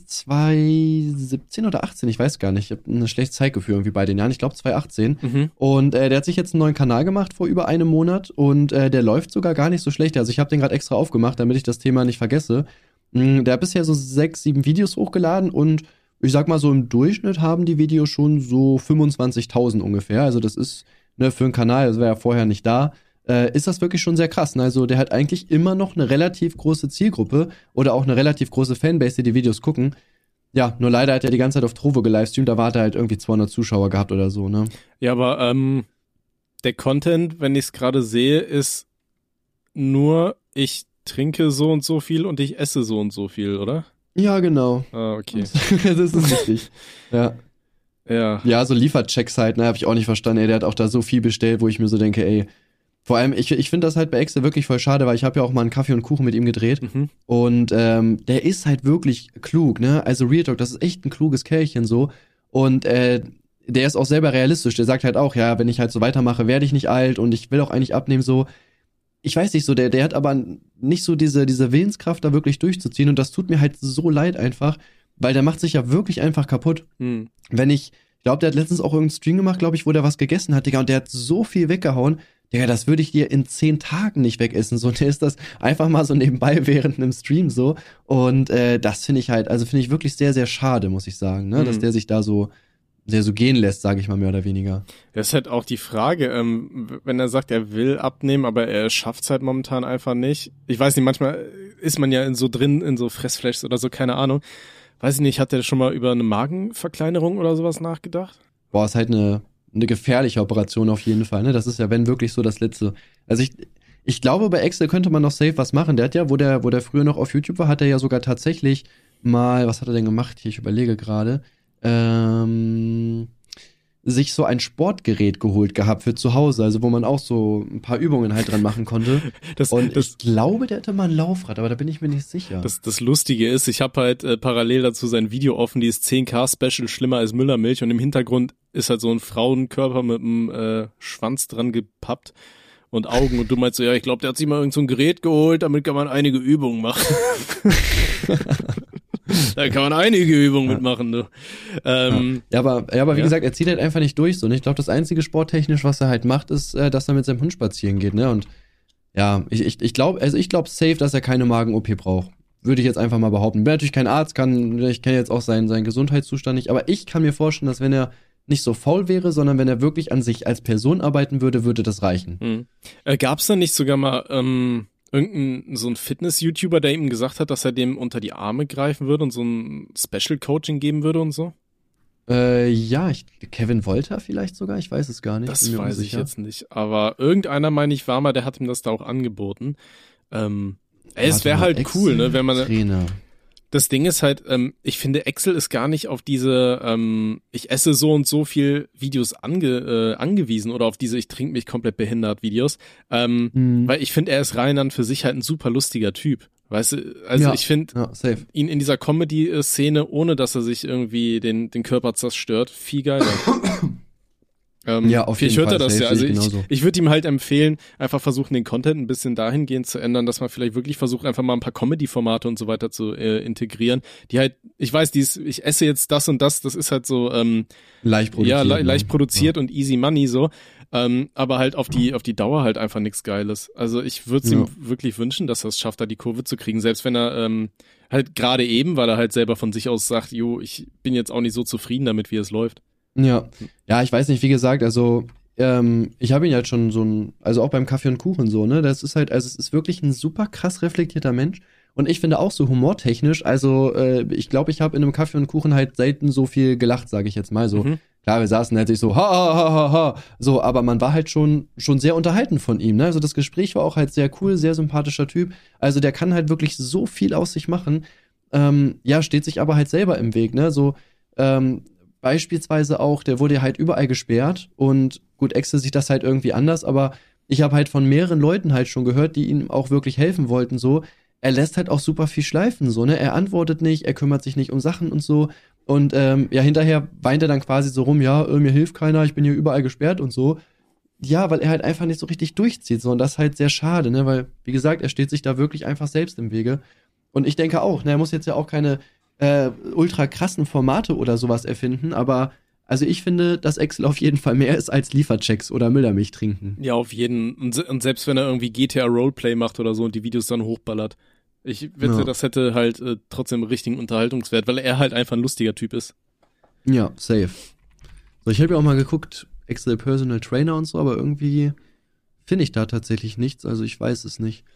2017 oder 18, ich weiß gar nicht, ich habe ein schlechtes Zeitgefühl irgendwie bei den Jahren, ich glaube 2018. Mhm. Und der hat sich jetzt einen neuen Kanal gemacht vor über einem Monat und der läuft sogar gar nicht so schlecht, also ich habe den gerade extra aufgemacht, damit ich das Thema nicht vergesse. Der hat bisher so 6, 7 Videos hochgeladen und ich sag mal so im Durchschnitt haben die Videos schon so 25.000 ungefähr, also das ist, ne, für einen Kanal, das wäre ja vorher nicht da, ist das wirklich schon sehr krass. Ne? Also der hat eigentlich immer noch eine relativ große Zielgruppe oder auch eine relativ große Fanbase, die Videos gucken. Ja, nur leider hat er die ganze Zeit auf Trovo gelivestreamt, da hat er halt irgendwie 200 Zuschauer gehabt oder so, ne? Ja, aber der Content, wenn ich es gerade sehe, ist nur, ich trinke so und so viel und ich esse so und so viel, oder? Ja, genau. Ah, okay. Das ist richtig. Ja. Ja. Ja, so Lieferchecks halt, ne, hab ich auch nicht verstanden. Ey, der hat auch da so viel bestellt, wo ich mir so denke, ey, vor allem, ich finde das halt bei Excel wirklich voll schade, weil ich habe ja auch mal einen Kaffee und Kuchen mit ihm gedreht. Mhm. Und der ist halt wirklich klug, ne? Also Real Talk, das ist echt ein kluges Kerlchen so. Und der ist auch selber realistisch. Der sagt halt auch, ja, wenn ich halt so weitermache, werde ich nicht alt und ich will auch eigentlich abnehmen so. Ich weiß nicht so, der hat aber nicht so diese Willenskraft, da wirklich durchzuziehen. Und das tut mir halt so leid einfach, weil der macht sich ja wirklich einfach kaputt. Hm. Wenn ich glaube, der hat letztens auch irgendeinen Stream gemacht, glaube ich, wo der was gegessen hat, Digga, und der hat so viel weggehauen. Digga, das würde ich dir in 10 Tagen nicht wegessen. So, der ist das einfach mal so nebenbei während einem Stream so. Und das finde ich halt, also finde ich wirklich sehr, sehr schade, muss ich sagen, ne? Dass der sich da so gehen lässt, sage ich mal mehr oder weniger. Das ist halt auch die Frage, wenn er sagt, er will abnehmen, aber er schafft's halt momentan einfach nicht. Ich weiß nicht, manchmal ist man ja in so Fressflashs oder so, keine Ahnung. Weiß ich nicht, hat der schon mal über eine Magenverkleinerung oder sowas nachgedacht? Boah, ist halt eine gefährliche Operation auf jeden Fall, ne? Das ist ja, wenn wirklich so das Letzte. Also ich glaube, bei Excel könnte man noch safe was machen. Der hat ja, wo der früher noch auf YouTube war, hat er ja sogar tatsächlich mal, was hat er denn gemacht hier? Ich überlege gerade, sich so ein Sportgerät geholt gehabt für zu Hause, also wo man auch so ein paar Übungen halt dran machen konnte. Ich glaube, der hatte mal ein Laufrad, aber da bin ich mir nicht sicher. Das Lustige ist, ich habe halt parallel dazu sein Video offen, die ist 10K-Special, schlimmer als Müllermilch, und im Hintergrund ist halt so ein Frauenkörper mit einem Schwanz dran gepappt und Augen, und du meinst so, ja, ich glaube, der hat sich mal irgend so ein Gerät geholt, damit kann man einige Übungen machen. Da kann man einige Übungen mitmachen, du. Ja, aber wie gesagt, er zieht halt einfach nicht durch so. Ne? Ich glaube, das einzige sporttechnisch, was er halt macht, ist, dass er mit seinem Hund spazieren geht, ne? Und ja, ich glaube safe, dass er keine Magen-OP braucht. Würde ich jetzt einfach mal behaupten. Bin natürlich kein Arzt, ich kenne jetzt auch seinen Gesundheitszustand nicht, aber ich kann mir vorstellen, dass wenn er nicht so faul wäre, sondern wenn er wirklich an sich als Person arbeiten würde, würde das reichen. Gab's da nicht sogar mal irgendein so ein Fitness-YouTuber, der ihm gesagt hat, dass er dem unter die Arme greifen würde und so ein Special-Coaching geben würde und so? Ja, Kevin Wolter vielleicht sogar, ich weiß es gar nicht. Das weiß ich jetzt nicht, aber irgendeiner, meine ich, war mal, der hat ihm das da auch angeboten. Es wäre halt cool, ne, wenn man... Trainer. Das Ding ist halt, ich finde, Excel ist gar nicht auf diese ich esse so und so viel Videos angewiesen oder auf diese ich trinke mich komplett behindert Videos, weil ich finde, er ist rein an für sich halt ein super lustiger Typ. Weißt du, also ich finde ihn in dieser Comedy-Szene, ohne dass er sich irgendwie den Körper zerstört, viel geiler. Ja, auf jeden Fall. Hört er das ja. Also genauso. ich würde ihm halt empfehlen, einfach versuchen, den Content ein bisschen dahingehend zu ändern, dass man vielleicht wirklich versucht, einfach mal ein paar Comedy-Formate und so weiter zu integrieren, die halt, ich weiß, ich esse jetzt das und das ist halt so leicht produziert. Ja, leicht produziert und easy money so, aber halt auf die Dauer halt einfach nichts Geiles. Also ich würde es ihm wirklich wünschen, dass er es schafft, da die Kurve zu kriegen, selbst wenn er halt gerade eben, weil er halt selber von sich aus sagt, jo, ich bin jetzt auch nicht so zufrieden damit, wie es läuft. Ja. Ja, ich weiß nicht, wie gesagt, also ich habe ihn halt schon also auch beim Kaffee und Kuchen so, ne? Das ist halt, also es ist wirklich ein super krass reflektierter Mensch. Und ich finde auch so humortechnisch, also ich glaube, ich habe in einem Kaffee und Kuchen halt selten so viel gelacht, sage ich jetzt mal so. Klar, wir saßen halt sich so, ha, ha, ha, ha, ha, so, aber man war halt schon sehr unterhalten von ihm, ne? Also das Gespräch war auch halt sehr cool, sehr sympathischer Typ. Also der kann halt wirklich so viel aus sich machen. Ja, steht sich aber halt selber im Weg, ne? So, beispielsweise auch, der wurde halt überall gesperrt und gut, Exe sieht das halt irgendwie anders, aber ich habe halt von mehreren Leuten halt schon gehört, die ihm auch wirklich helfen wollten, so. Er lässt halt auch super viel schleifen, so, ne? Er antwortet nicht, er kümmert sich nicht um Sachen und so. Und ja, hinterher weint er dann quasi so rum, ja, mir hilft keiner, ich bin hier überall gesperrt und so. Ja, weil er halt einfach nicht so richtig durchzieht, so. Und das ist halt sehr schade, ne? Weil, wie gesagt, er steht sich da wirklich einfach selbst im Wege. Und ich denke auch, ne, er muss jetzt ja auch keine ultra krassen Formate oder sowas erfinden, aber also ich finde, dass Excel auf jeden Fall mehr ist als Lieferchecks oder Müllermilch trinken. Ja, auf jeden. Und selbst wenn er irgendwie GTA Roleplay macht oder so und die Videos dann hochballert. Ich wette, das hätte halt trotzdem einen richtigen Unterhaltungswert, weil er halt einfach ein lustiger Typ ist. Ja, safe. So, ich habe ja auch mal geguckt, Excel Personal Trainer und so, aber irgendwie finde ich da tatsächlich nichts, also ich weiß es nicht.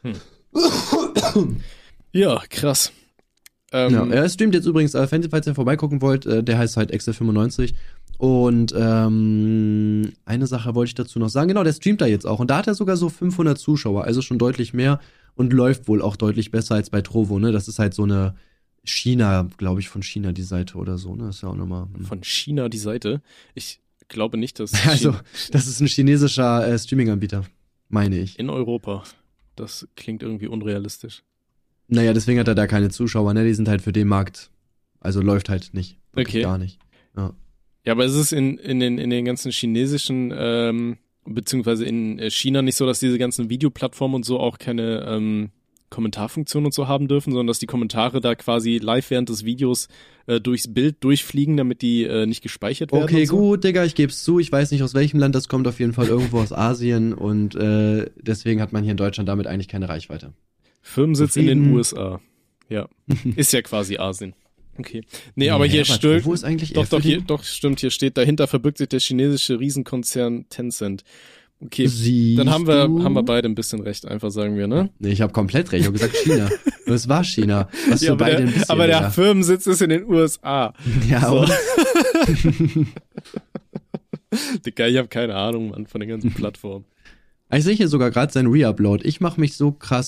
Ja, krass. Ja, er streamt jetzt übrigens, falls ihr vorbeigucken wollt, der heißt halt Excel95. Und eine Sache wollte ich dazu noch sagen, genau, der streamt da jetzt auch. Und da hat er sogar so 500 Zuschauer, also schon deutlich mehr und läuft wohl auch deutlich besser als bei Trovo, ne? Das ist halt so eine China, glaube ich, von China die Seite oder so, ne? Das ist ja auch nochmal. Von China die Seite? Ich glaube nicht, dass also, das ist ein chinesischer Streaming-Anbieter, meine ich. In Europa. Das klingt irgendwie unrealistisch. Naja, deswegen hat er da keine Zuschauer, ne? Die sind halt für den Markt, also läuft halt nicht. Wirklich gar nicht. Ja. Ja, aber ist es in den ganzen chinesischen, beziehungsweise in China nicht so, dass diese ganzen Videoplattformen und so auch keine Kommentarfunktion und so haben dürfen, sondern dass die Kommentare da quasi live während des Videos durchs Bild durchfliegen, damit die nicht gespeichert werden? Okay, und so? Gut, Digga, ich geb's zu. Ich weiß nicht, aus welchem Land das kommt, auf jeden Fall irgendwo aus Asien und deswegen hat man hier in Deutschland damit eigentlich keine Reichweite. Firmensitz in den USA. Ja. Ist ja quasi Asien. Okay. Nee, aber hier stimmt. Wo ist eigentlich Doch, stimmt, hier steht, dahinter verbirgt sich der chinesische Riesenkonzern Tencent. Okay, dann haben wir beide ein bisschen recht, einfach sagen wir, ne? Nee, ich habe komplett recht. Ich habe gesagt China. Es war China. Was für beide ein bisschen. Aber der Firmensitz ist in den USA. Ja, so. Digga, ich habe keine Ahnung, Mann, von den ganzen Plattformen. Ich sehe hier sogar gerade sein Reupload. Ich mache mich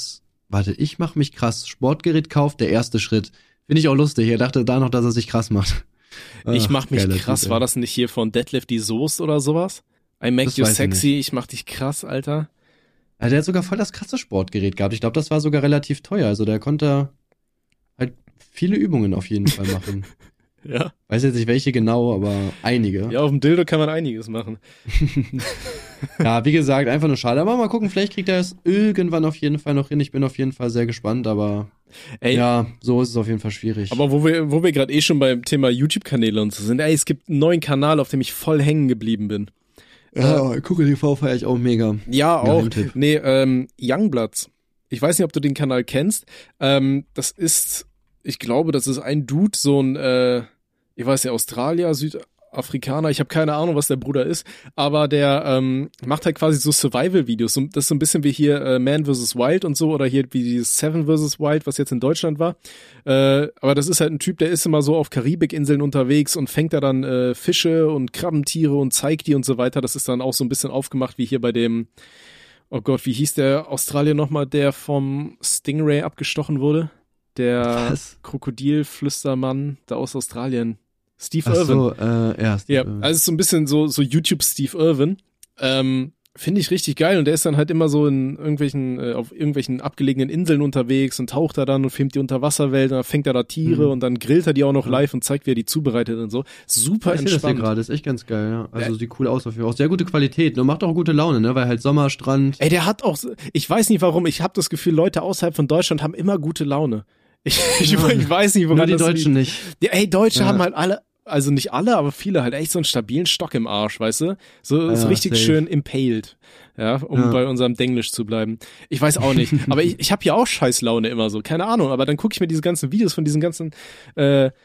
krass. Sportgerät kauft, der erste Schritt. Finde ich auch lustig. Er dachte da noch, dass er sich krass macht. Ich mach mich krass. Typ, war das nicht hier von Deadlift die Soest oder sowas? I make you sexy, ich mach dich krass, Alter. Ja, der hat sogar voll das krasse Sportgerät gehabt. Ich glaube, das war sogar relativ teuer. Also der konnte halt viele Übungen auf jeden Fall machen. Ja. Weiß jetzt nicht welche genau, aber einige. Ja, auf dem Dildo kann man einiges machen. Ja, wie gesagt, einfach nur schade. Aber mal gucken, vielleicht kriegt er es irgendwann auf jeden Fall noch hin. Ich bin auf jeden Fall sehr gespannt, aber ja, so ist es auf jeden Fall schwierig. Aber wo wir gerade schon beim Thema YouTube-Kanäle und so sind, es gibt einen neuen Kanal, auf dem ich voll hängen geblieben bin. Ja, Kugel TV feiere ich auch mega. Ja, auch. Nee, Youngbloods. Ich weiß nicht, ob du den Kanal kennst. Das ist, ich glaube, das ist ein Dude, so ein, ich weiß ja, Australier, Südafrikaner, ich habe keine Ahnung, was der Bruder ist, aber der macht halt quasi so Survival-Videos. Das ist so ein bisschen wie hier Man vs. Wild und so, oder hier wie dieses Seven vs. Wild, was jetzt in Deutschland war. Aber das ist halt ein Typ, der ist immer so auf Karibikinseln unterwegs und fängt da dann Fische und Krabbentiere und zeigt die und so weiter. Das ist dann auch so ein bisschen aufgemacht wie hier bei dem, oh Gott, wie hieß der Australier nochmal, der vom Stingray abgestochen wurde? Der Krokodilflüstermann da aus Australien. Steve Irwin. So, ja, Steve Irwin. Also so ein bisschen so YouTube Steve Irwin. Finde ich richtig geil und der ist dann halt immer so in auf irgendwelchen abgelegenen Inseln unterwegs und taucht da dann und filmt die Unterwasserwelt und dann fängt er da Tiere und dann grillt er die auch noch live und zeigt, wie er die zubereitet und so. Super entspannt. Ich sehe das hier gerade, ist echt ganz geil, ja. Also sieht cool aus auf jeden Fall. Auch sehr gute Qualität, ne? Macht auch gute Laune, ne? Weil halt Sommer, Strand. Der hat auch, ich weiß nicht warum, ich habe das Gefühl, Leute außerhalb von Deutschland haben immer gute Laune. Ich weiß nicht, woran das liegt. Nur die Deutschen nicht. Ja, Deutsche haben halt alle, also nicht alle, aber viele halt echt so einen stabilen Stock im Arsch, weißt du? So richtig safe. Schön impaled, bei unserem Denglisch zu bleiben. Ich weiß auch nicht, aber ich habe ja auch scheiß Laune immer so, keine Ahnung, aber dann gucke ich mir diese ganzen Videos von diesen ganzen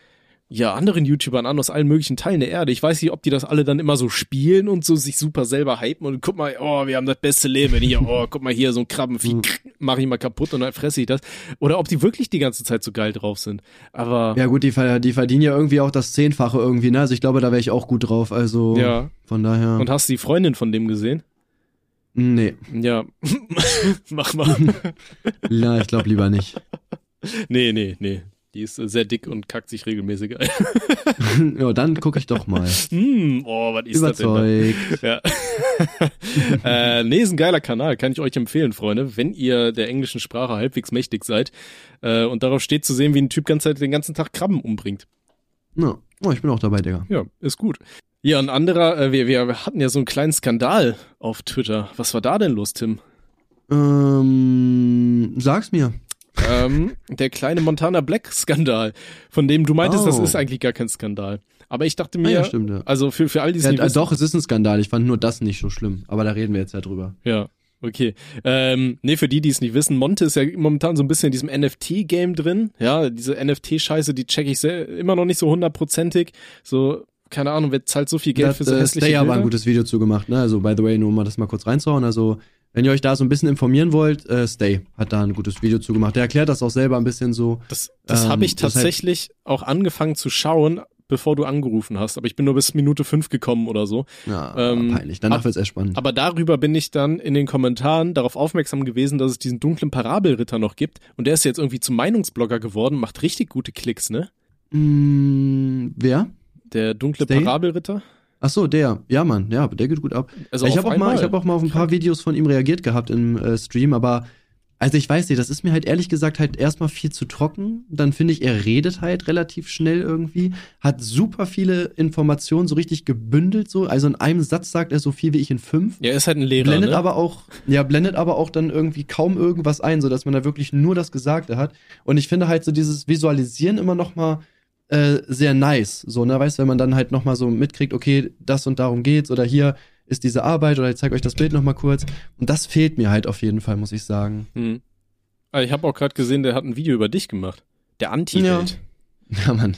anderen YouTubern an aus allen möglichen Teilen der Erde. Ich weiß nicht, ob die das alle dann immer so spielen und so sich super selber hypen und guck mal, wir haben das beste Leben hier, guck mal hier, so ein Krabbenvieh, mach ich mal kaputt und dann fresse ich das. Oder ob die wirklich die ganze Zeit so geil drauf sind. Aber ja gut, die verdienen ja irgendwie auch das 10-fache irgendwie, ne? Also ich glaube, da wäre ich auch gut drauf, also von daher. Und hast du die Freundin von dem gesehen? Nee. Ja, mach mal. Ja, ich glaube lieber nicht. Nee. Die ist sehr dick und kackt sich regelmäßig ein. Ja, dann gucke ich doch mal. Was ist Überzeugt. das denn da? Ja. Nee, ist ein geiler Kanal, kann ich euch empfehlen, Freunde, wenn ihr der englischen Sprache halbwegs mächtig seid und darauf steht zu sehen, wie ein Typ den ganzen Tag Krabben umbringt. Ja, ich bin auch dabei, Digga. Ja, ist gut. Ja, ein anderer, wir hatten ja so einen kleinen Skandal auf Twitter. Was war da denn los, Tim? Sag's mir. Der kleine Montana Black Skandal, von dem du meintest, das ist eigentlich gar kein Skandal. Aber ich dachte mir, stimmt, ja. Also für all diese doch, es ist ein Skandal. Ich fand nur das nicht so schlimm. Aber da reden wir jetzt ja drüber. Ja, okay. Für die es nicht wissen, Monte ist ja momentan so ein bisschen in diesem NFT-Game drin. Ja, diese NFT-Scheiße, die check ich immer noch nicht so 100%ig. So, keine Ahnung, wer zahlt so viel Geld für so hässliche Stay Bilder? aber ein gutes Video zu gemacht, ne? Also, by the way, nur mal das mal kurz reinzuhauen. Also, wenn ihr euch da so ein bisschen informieren wollt, Stay hat da ein gutes Video zu gemacht. Der erklärt das auch selber ein bisschen so. Das habe ich tatsächlich auch angefangen zu schauen, bevor du angerufen hast. Aber ich bin nur bis Minute 5 gekommen oder so. Ja, peinlich. Danach wird's echt spannend. Aber darüber bin ich dann in den Kommentaren darauf aufmerksam gewesen, dass es diesen dunklen Parabelritter noch gibt. Und der ist jetzt irgendwie zum Meinungsblogger geworden, macht richtig gute Klicks, ne? Wer? Der dunkle Stay? Parabelritter? Ach so, der. Ja, Mann. Ja, der geht gut ab. Also ich habe auch mal auf ein paar Videos von ihm reagiert gehabt im Stream, aber also ich weiß nicht, das ist mir halt ehrlich gesagt halt erstmal viel zu trocken. Dann finde ich, er redet halt relativ schnell irgendwie, hat super viele Informationen so richtig gebündelt so. Also in einem Satz sagt er so viel wie ich in 5. Ja, ist halt ein Lehrer, blendet ne? aber auch dann irgendwie kaum irgendwas ein, so dass man da wirklich nur das Gesagte hat. Und ich finde halt so dieses Visualisieren immer noch mal sehr nice, so, ne, weißt du, wenn man dann halt nochmal so mitkriegt, okay, das und darum geht's, oder hier ist diese Arbeit, oder ich zeig euch das Bild nochmal kurz, und das fehlt mir halt auf jeden Fall, muss ich sagen. Also ich habe auch gerade gesehen, der hat ein Video über dich gemacht. Der Anti-Held. Ja, Mann.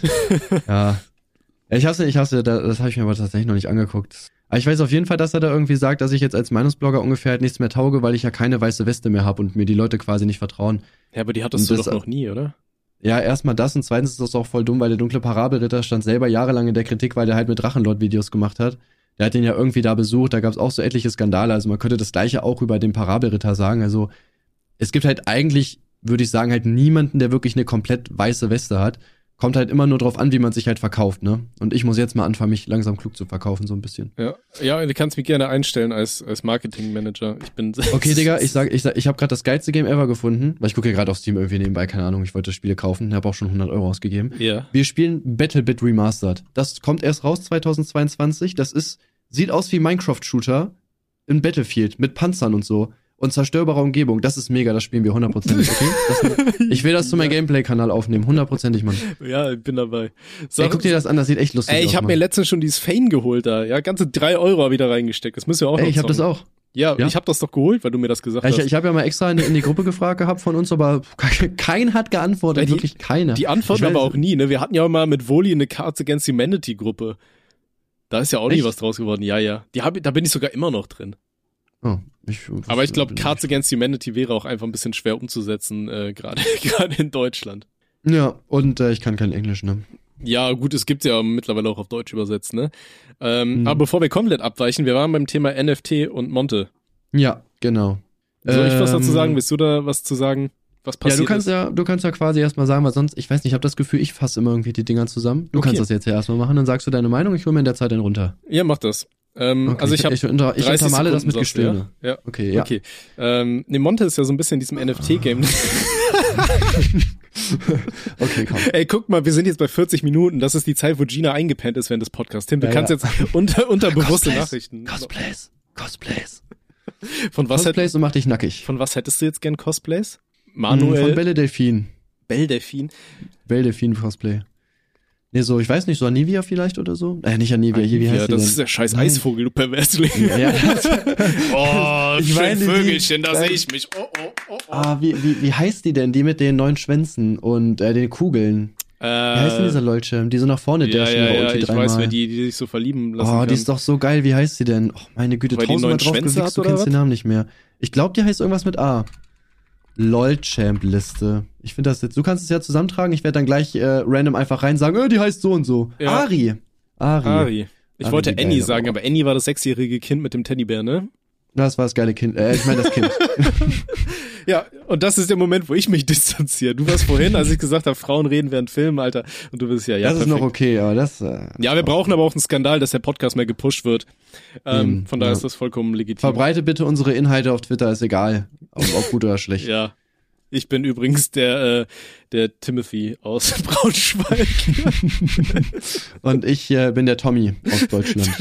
Ja. Ich hasse, das habe ich mir aber tatsächlich noch nicht angeguckt. Aber ich weiß auf jeden Fall, dass er da irgendwie sagt, dass ich jetzt als Meinungsblogger ungefähr halt nichts mehr tauge, weil ich ja keine weiße Weste mehr habe und mir die Leute quasi nicht vertrauen. Ja, aber die hattest du doch noch nie, oder? Ja, erstmal das und zweitens ist das auch voll dumm, weil der dunkle Parabelritter stand selber jahrelang in der Kritik, weil der halt mit Drachenlord-Videos gemacht hat. Der hat den ja irgendwie da besucht, da gab's auch so etliche Skandale, also man könnte das Gleiche auch über den Parabelritter sagen, also es gibt halt eigentlich, würde ich sagen, halt niemanden, der wirklich eine komplett weiße Weste hat. Kommt halt immer nur drauf an, wie man sich halt verkauft, ne? Und ich muss jetzt mal anfangen, mich langsam klug zu verkaufen, so ein bisschen. Ja, du kannst mich gerne einstellen als Marketingmanager. Ich bin okay, Digga, ich habe gerade das geilste Game ever gefunden, weil ich gucke ja gerade auf Steam irgendwie nebenbei, keine Ahnung, ich wollte Spiele kaufen, habe auch schon 100 € ausgegeben. Ja. Wir spielen BattleBit Remastered. Das kommt erst raus 2022, sieht aus wie Minecraft-Shooter in Battlefield mit Panzern und so. Und zerstörbarer Umgebung, das ist mega, das spielen wir 100%, okay? Ich will das zu meinem Gameplay-Kanal aufnehmen, 100%, Mann. Ja, ich bin dabei. So, guck dir das an, das sieht echt lustig aus. Ich habe mir letztens schon dieses Fane geholt da, ja, ganze 3 € wieder reingesteckt, das müssen wir auch noch ich habe das auch. Ja, ich habe das doch geholt, weil du mir das gesagt hast. Ich habe ja mal extra in die Gruppe gefragt gehabt von uns, aber kein hat geantwortet, wirklich keiner. Die antworten aber auch nie, ne? Wir hatten ja auch mal mit Woli eine Cards Against Humanity Gruppe. Da ist ja auch nie was draus geworden, ja. Da bin ich sogar immer noch drin. Oh, aber ich glaube, Cards Against Humanity wäre auch einfach ein bisschen schwer umzusetzen, gerade in Deutschland. Ja, und ich kann kein Englisch, ne? Ja, gut, es gibt's ja mittlerweile auch auf Deutsch übersetzt, ne? Aber bevor wir komplett abweichen, wir waren beim Thema NFT und Monte. Ja, genau. Soll ich was dazu sagen? Willst du da was zu sagen? Was passiert du kannst ja quasi erstmal sagen, weil sonst, ich weiß nicht, ich habe das Gefühl, ich fasse immer irgendwie die Dinger zusammen. Du kannst das jetzt ja erstmal machen, dann sagst du deine Meinung, ich hole mir in der Zeit den runter. Ja, mach das. Okay, also ich untermale das mit Gestöhne. Ja. Okay, ja. Okay. Monte ist ja so ein bisschen in diesem NFT-Game. Okay, komm. Ey, guck mal, wir sind jetzt bei 40 Minuten. Das ist die Zeit, wo Gina eingepennt ist während des Podcasts. Tim, du kannst jetzt unterbewusste Nachrichten. Cosplays. Cosplays und mach dich nackig. Von was hättest du jetzt gern Cosplays? Manuel? Von Belle Delphine. Belle Delphine Cosplay. Nee, so, ich weiß nicht, so Anivia vielleicht oder so? Nicht Anivia, hier, wie heißt die das denn? ist der scheiß Eisvogel, du Perversling. Ja. Ich schön Vögelchen, da sehe ich mich. Wie heißt die denn? Die mit den 9 Schwänzen und den Kugeln. Wie heißt denn dieser LOL-Champ? Die so nach vorne dashen ihre Ulti ich dreimal. weiß, wer die sich so verlieben lassen kann. Die ist doch so geil. Wie heißt sie denn? Oh, meine Güte, Weil die tausendmal neuen drauf Schwänze gewichst, hat, du oder kennst was? den Namen nicht mehr. Ich glaube, die heißt irgendwas mit A. LOL-Champ-Liste. Ich finde das jetzt, du kannst es ja zusammentragen, ich werde dann gleich random einfach rein sagen, die heißt so und so. Ja. Ari. Ich wollte die Annie geile, sagen, aber Annie war das 6-jährige Kind mit dem Teddybär, ne? Das war das geile Kind. Ich meine das Kind. Ja, und das ist der Moment, wo ich mich distanziere. Du warst vorhin, als ich gesagt habe, Frauen reden während Filmen, Alter. Und du bist ja das perfekt. ist noch okay, aber das... Ja, wir brauchen aber auch einen Skandal, dass der Podcast mehr gepusht wird. Von daher ist das vollkommen legitim. Verbreite bitte unsere Inhalte auf Twitter, ist egal. Ob gut oder schlecht. Ja. Ich bin übrigens der Timothy aus Braunschweig. Und ich bin der Tommy aus Deutschland.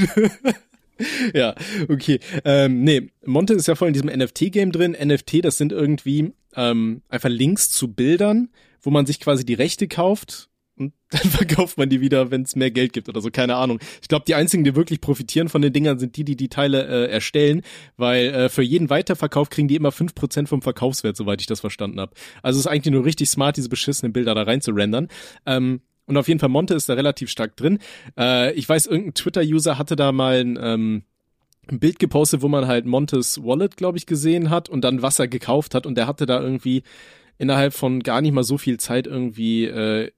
Ja, okay. Monte ist ja voll in diesem NFT-Game drin. NFT, das sind irgendwie einfach Links zu Bildern, wo man sich quasi die Rechte kauft und dann verkauft man die wieder, wenn es mehr Geld gibt oder so, keine Ahnung. Ich glaube, die einzigen, die wirklich profitieren von den Dingern, sind die Teile erstellen, weil für jeden Weiterverkauf kriegen die immer 5% vom Verkaufswert, soweit ich das verstanden habe. Also es ist eigentlich nur richtig smart, diese beschissenen Bilder da rein zu rendern. Und auf jeden Fall, Monte ist da relativ stark drin. Ich weiß, irgendein Twitter-User hatte da mal ein Bild gepostet, wo man halt Montes Wallet, glaube ich, gesehen hat und dann was er gekauft hat. Und der hatte da irgendwie innerhalb von gar nicht mal so viel Zeit irgendwie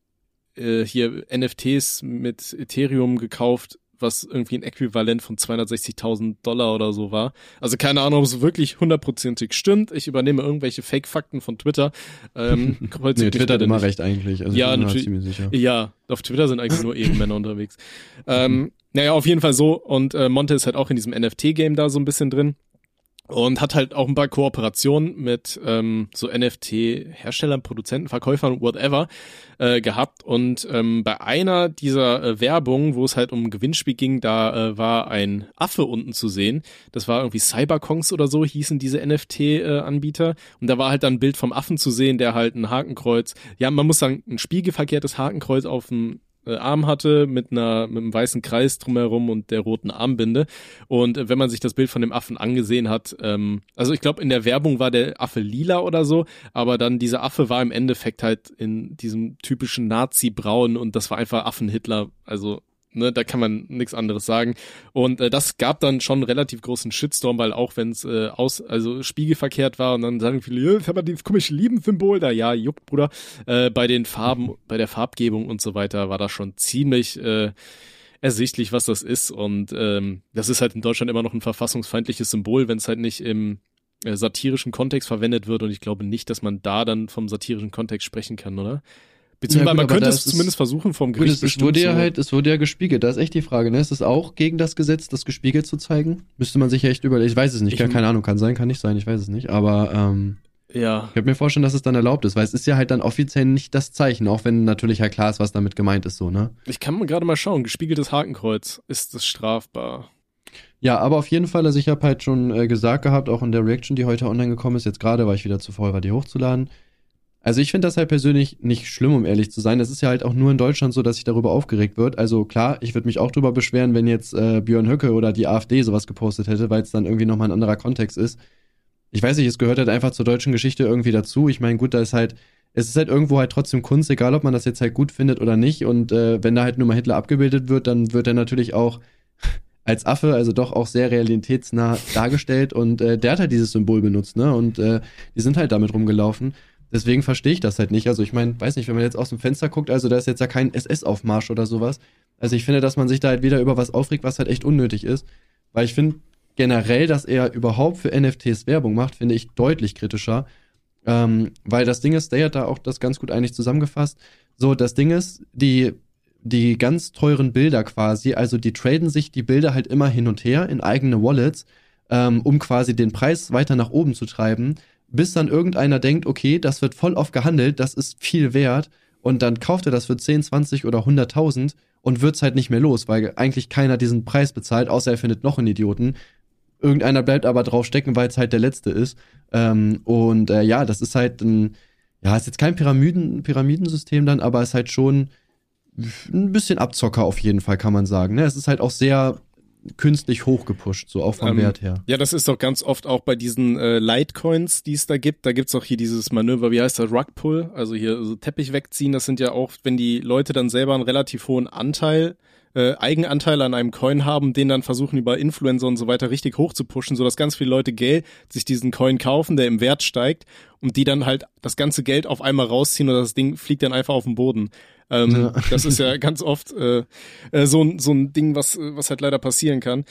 hier NFTs mit Ethereum gekauft, was irgendwie ein Äquivalent von $260.000 oder so war. Also keine Ahnung, ob es wirklich 100%ig stimmt. Ich übernehme irgendwelche Fake-Fakten von Twitter. Twitter hat immer recht eigentlich. Also ja, ich bin mir natürlich. ziemlich sicher. Ja, auf Twitter sind eigentlich nur Ehrenmänner unterwegs. Naja, auf jeden Fall so. Und Monte ist halt auch in diesem NFT-Game da so ein bisschen drin. Und hat halt auch ein paar Kooperationen mit so NFT-Herstellern, Produzenten, Verkäufern, whatever, gehabt. Und bei einer dieser Werbung, wo es halt um ein Gewinnspiel ging, da war ein Affe unten zu sehen. Das war irgendwie Cyberkongs oder so, hießen diese NFT-Anbieter. Und da war halt dann ein Bild vom Affen zu sehen, der halt ein Hakenkreuz, ja, man muss sagen, ein spiegelverkehrtes Hakenkreuz auf dem Arm hatte mit einem weißen Kreis drumherum und der roten Armbinde. Und wenn man sich das Bild von dem Affen angesehen hat, also ich glaube in der Werbung war der Affe lila oder so, aber dann dieser Affe war im Endeffekt halt in diesem typischen Nazi-Braun und das war einfach Affen-Hitler, also ne, da kann man nichts anderes sagen. Und das gab dann schon einen relativ großen Shitstorm, weil auch wenn es also spiegelverkehrt war und dann sagen viele, jetzt haben wir dieses komische Liebenssymbol da, ja, juckt, Bruder. Bei den Farben, bei der Farbgebung und so weiter war das schon ziemlich ersichtlich, was das ist. Und das ist halt in Deutschland immer noch ein verfassungsfeindliches Symbol, wenn es halt nicht im satirischen Kontext verwendet wird. Und ich glaube nicht, dass man da dann vom satirischen Kontext sprechen kann, oder? Beziehungsweise man könnte es zumindest versuchen vom Gericht. Es wurde ja gespiegelt, da ist echt die Frage, ne? Ist es auch gegen das Gesetz, das gespiegelt zu zeigen? Müsste man sich ja echt überlegen, ich weiß es nicht, keine Ahnung, kann sein, kann nicht sein, ich weiß es nicht, aber ja. Ich könnte mir vorstellen, dass es dann erlaubt ist, weil es ist ja halt dann offiziell nicht das Zeichen, auch wenn natürlich halt klar ist, was damit gemeint ist, so, ne? Ich kann mal gerade mal schauen, gespiegeltes Hakenkreuz, ist das strafbar? Ja, aber auf jeden Fall, also ich habe halt schon gesagt gehabt, auch in der Reaction, die heute online gekommen ist, jetzt gerade, weil ich wieder zu faul war, die hochzuladen. Also ich finde das halt persönlich nicht schlimm, um ehrlich zu sein. Es ist ja halt auch nur in Deutschland so, dass sich darüber aufgeregt wird. Also klar, ich würde mich auch drüber beschweren, wenn jetzt Björn Höcke oder die AfD sowas gepostet hätte, weil es dann irgendwie nochmal ein anderer Kontext ist. Ich weiß nicht, es gehört halt einfach zur deutschen Geschichte irgendwie dazu. Ich meine, gut, es ist halt irgendwo halt trotzdem Kunst, egal ob man das jetzt halt gut findet oder nicht. Und wenn da halt nur mal Hitler abgebildet wird, dann wird er natürlich auch als Affe, also doch auch sehr realitätsnah dargestellt. Und der hat halt dieses Symbol benutzt, ne? Und die sind halt damit rumgelaufen. Deswegen verstehe ich das halt nicht. Also ich meine, weiß nicht, wenn man jetzt aus dem Fenster guckt, also da ist jetzt ja kein SS-Aufmarsch oder sowas. Also ich finde, dass man sich da halt wieder über was aufregt, was halt echt unnötig ist. Weil ich finde generell, dass er überhaupt für NFTs Werbung macht, finde ich deutlich kritischer. Weil das Ding ist, der hat da auch das ganz gut eigentlich zusammengefasst. So, das Ding ist, die ganz teuren Bilder quasi, also die traden sich die Bilder halt immer hin und her in eigene Wallets, um quasi den Preis weiter nach oben zu treiben, bis dann irgendeiner denkt, okay, das wird voll oft gehandelt, das ist viel wert und dann kauft er das für 10, 20 oder 100.000 und wird's halt nicht mehr los, weil eigentlich keiner diesen Preis bezahlt, außer er findet noch einen Idioten. Irgendeiner bleibt aber drauf stecken, weil es halt der Letzte ist. Ja, das ist halt ist jetzt kein Pyramidensystem dann, aber es ist halt schon ein bisschen Abzocker auf jeden Fall, kann man sagen. Ne? Es ist halt auch sehr künstlich hochgepusht, so auch vom Wert her. Ja, das ist doch ganz oft auch bei diesen Litecoins, die es da gibt. Da gibt's auch hier dieses Manöver, wie heißt das, Rugpull, also hier so Teppich wegziehen. Das sind ja auch, wenn die Leute dann selber einen relativ hohen Eigenanteil an einem Coin haben, den dann versuchen über Influencer und so weiter richtig hoch zu pushen, sodass ganz viele Leute Geld sich diesen Coin kaufen, der im Wert steigt und die dann halt das ganze Geld auf einmal rausziehen und das Ding fliegt dann einfach auf den Boden. Das ist ja ganz oft so ein Ding, was halt leider passieren kann.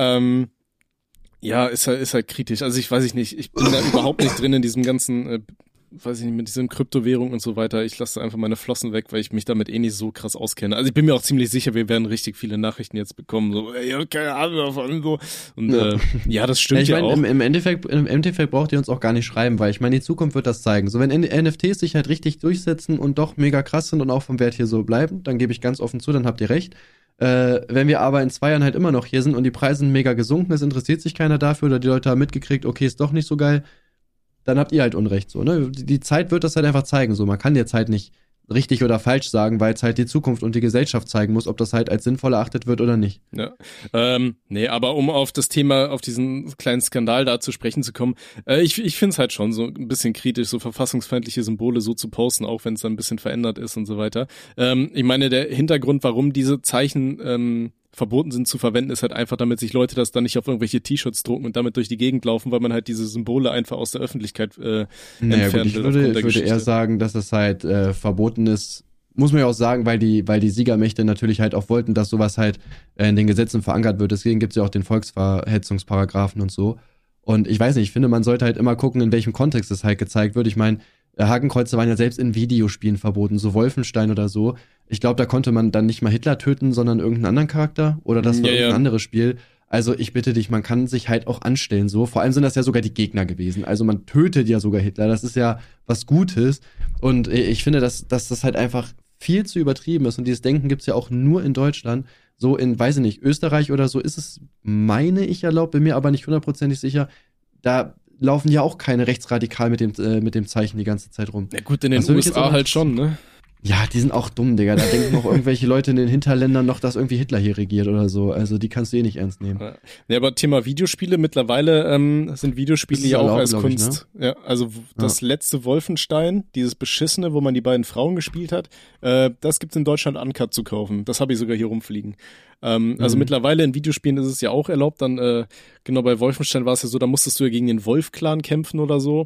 Ja, ist halt kritisch. Also ich weiß nicht, ich bin da überhaupt nicht drin in diesem ganzen weiß ich nicht, mit diesen Kryptowährungen und so weiter. Ich lasse einfach meine Flossen weg, weil ich mich damit nicht so krass auskenne. Also ich bin mir auch ziemlich sicher, wir werden richtig viele Nachrichten jetzt bekommen, so, ey, keine Ahnung davon, so. Und ja, das stimmt ja auch. Im Endeffekt braucht ihr uns auch gar nicht schreiben, weil ich meine, die Zukunft wird das zeigen. So, wenn NFTs sich halt richtig durchsetzen und doch mega krass sind und auch vom Wert hier so bleiben, dann gebe ich ganz offen zu, dann habt ihr recht. Wenn wir aber in 2 Jahren halt immer noch hier sind und die Preise sind mega gesunken, es interessiert sich keiner dafür oder die Leute haben mitgekriegt, okay, ist doch nicht so geil, dann habt ihr halt Unrecht, so, ne? Die Zeit wird das halt einfach zeigen, so. Man kann jetzt halt nicht richtig oder falsch sagen, weil es halt die Zukunft und die Gesellschaft zeigen muss, ob das halt als sinnvoll erachtet wird oder nicht. Ja, nee, aber um auf das Thema, auf diesen kleinen Skandal da zu sprechen zu kommen, ich finde es halt schon so ein bisschen kritisch, so verfassungsfeindliche Symbole so zu posten, auch wenn es dann ein bisschen verändert ist und so weiter. Ich meine, der Hintergrund, warum diese Zeichen verboten sind zu verwenden, ist halt einfach, damit sich Leute das dann nicht auf irgendwelche T-Shirts drucken und damit durch die Gegend laufen, weil man halt diese Symbole einfach aus der Öffentlichkeit entfernen will. Ich würde eher sagen, dass es halt verboten ist, muss man ja auch sagen, weil die Siegermächte natürlich halt auch wollten, dass sowas halt in den Gesetzen verankert wird. Deswegen gibt es ja auch den Volksverhetzungsparagraphen und so. Und ich weiß nicht, ich finde, man sollte halt immer gucken, in welchem Kontext es halt gezeigt wird. Ich meine, Hakenkreuze waren ja selbst in Videospielen verboten, so Wolfenstein oder so. Ich glaube, da konnte man dann nicht mal Hitler töten, sondern irgendeinen anderen Charakter oder das war irgendein anderes Spiel. Also ich bitte dich, man kann sich halt auch anstellen so. Vor allem sind das ja sogar die Gegner gewesen. Also man tötet ja sogar Hitler. Das ist ja was Gutes. Und ich finde, dass das halt einfach viel zu übertrieben ist. Und dieses Denken gibt's ja auch nur in Deutschland. So in, weiß ich nicht, Österreich oder so ist es, meine ich, erlaubt, bin mir aber nicht 100% sicher. Da laufen ja auch keine Rechtsradikal mit dem Zeichen die ganze Zeit rum. Ja gut, in den USA halt schon, ne? Ja, die sind auch dumm, Digga. Da denken auch irgendwelche Leute in den Hinterländern noch, dass irgendwie Hitler hier regiert oder so. Also die kannst du nicht ernst nehmen. Ja, aber Thema Videospiele, mittlerweile sind Videospiele ja auch als Kunst. Ich, ne? Ja, also das letzte Wolfenstein, dieses beschissene, wo man die beiden Frauen gespielt hat, das gibt's in Deutschland uncut zu kaufen. Das habe ich sogar hier rumfliegen. Also mittlerweile in Videospielen ist es ja auch erlaubt. Dann genau bei Wolfenstein war es ja so, da musstest du ja gegen den Wolf-Clan kämpfen oder so.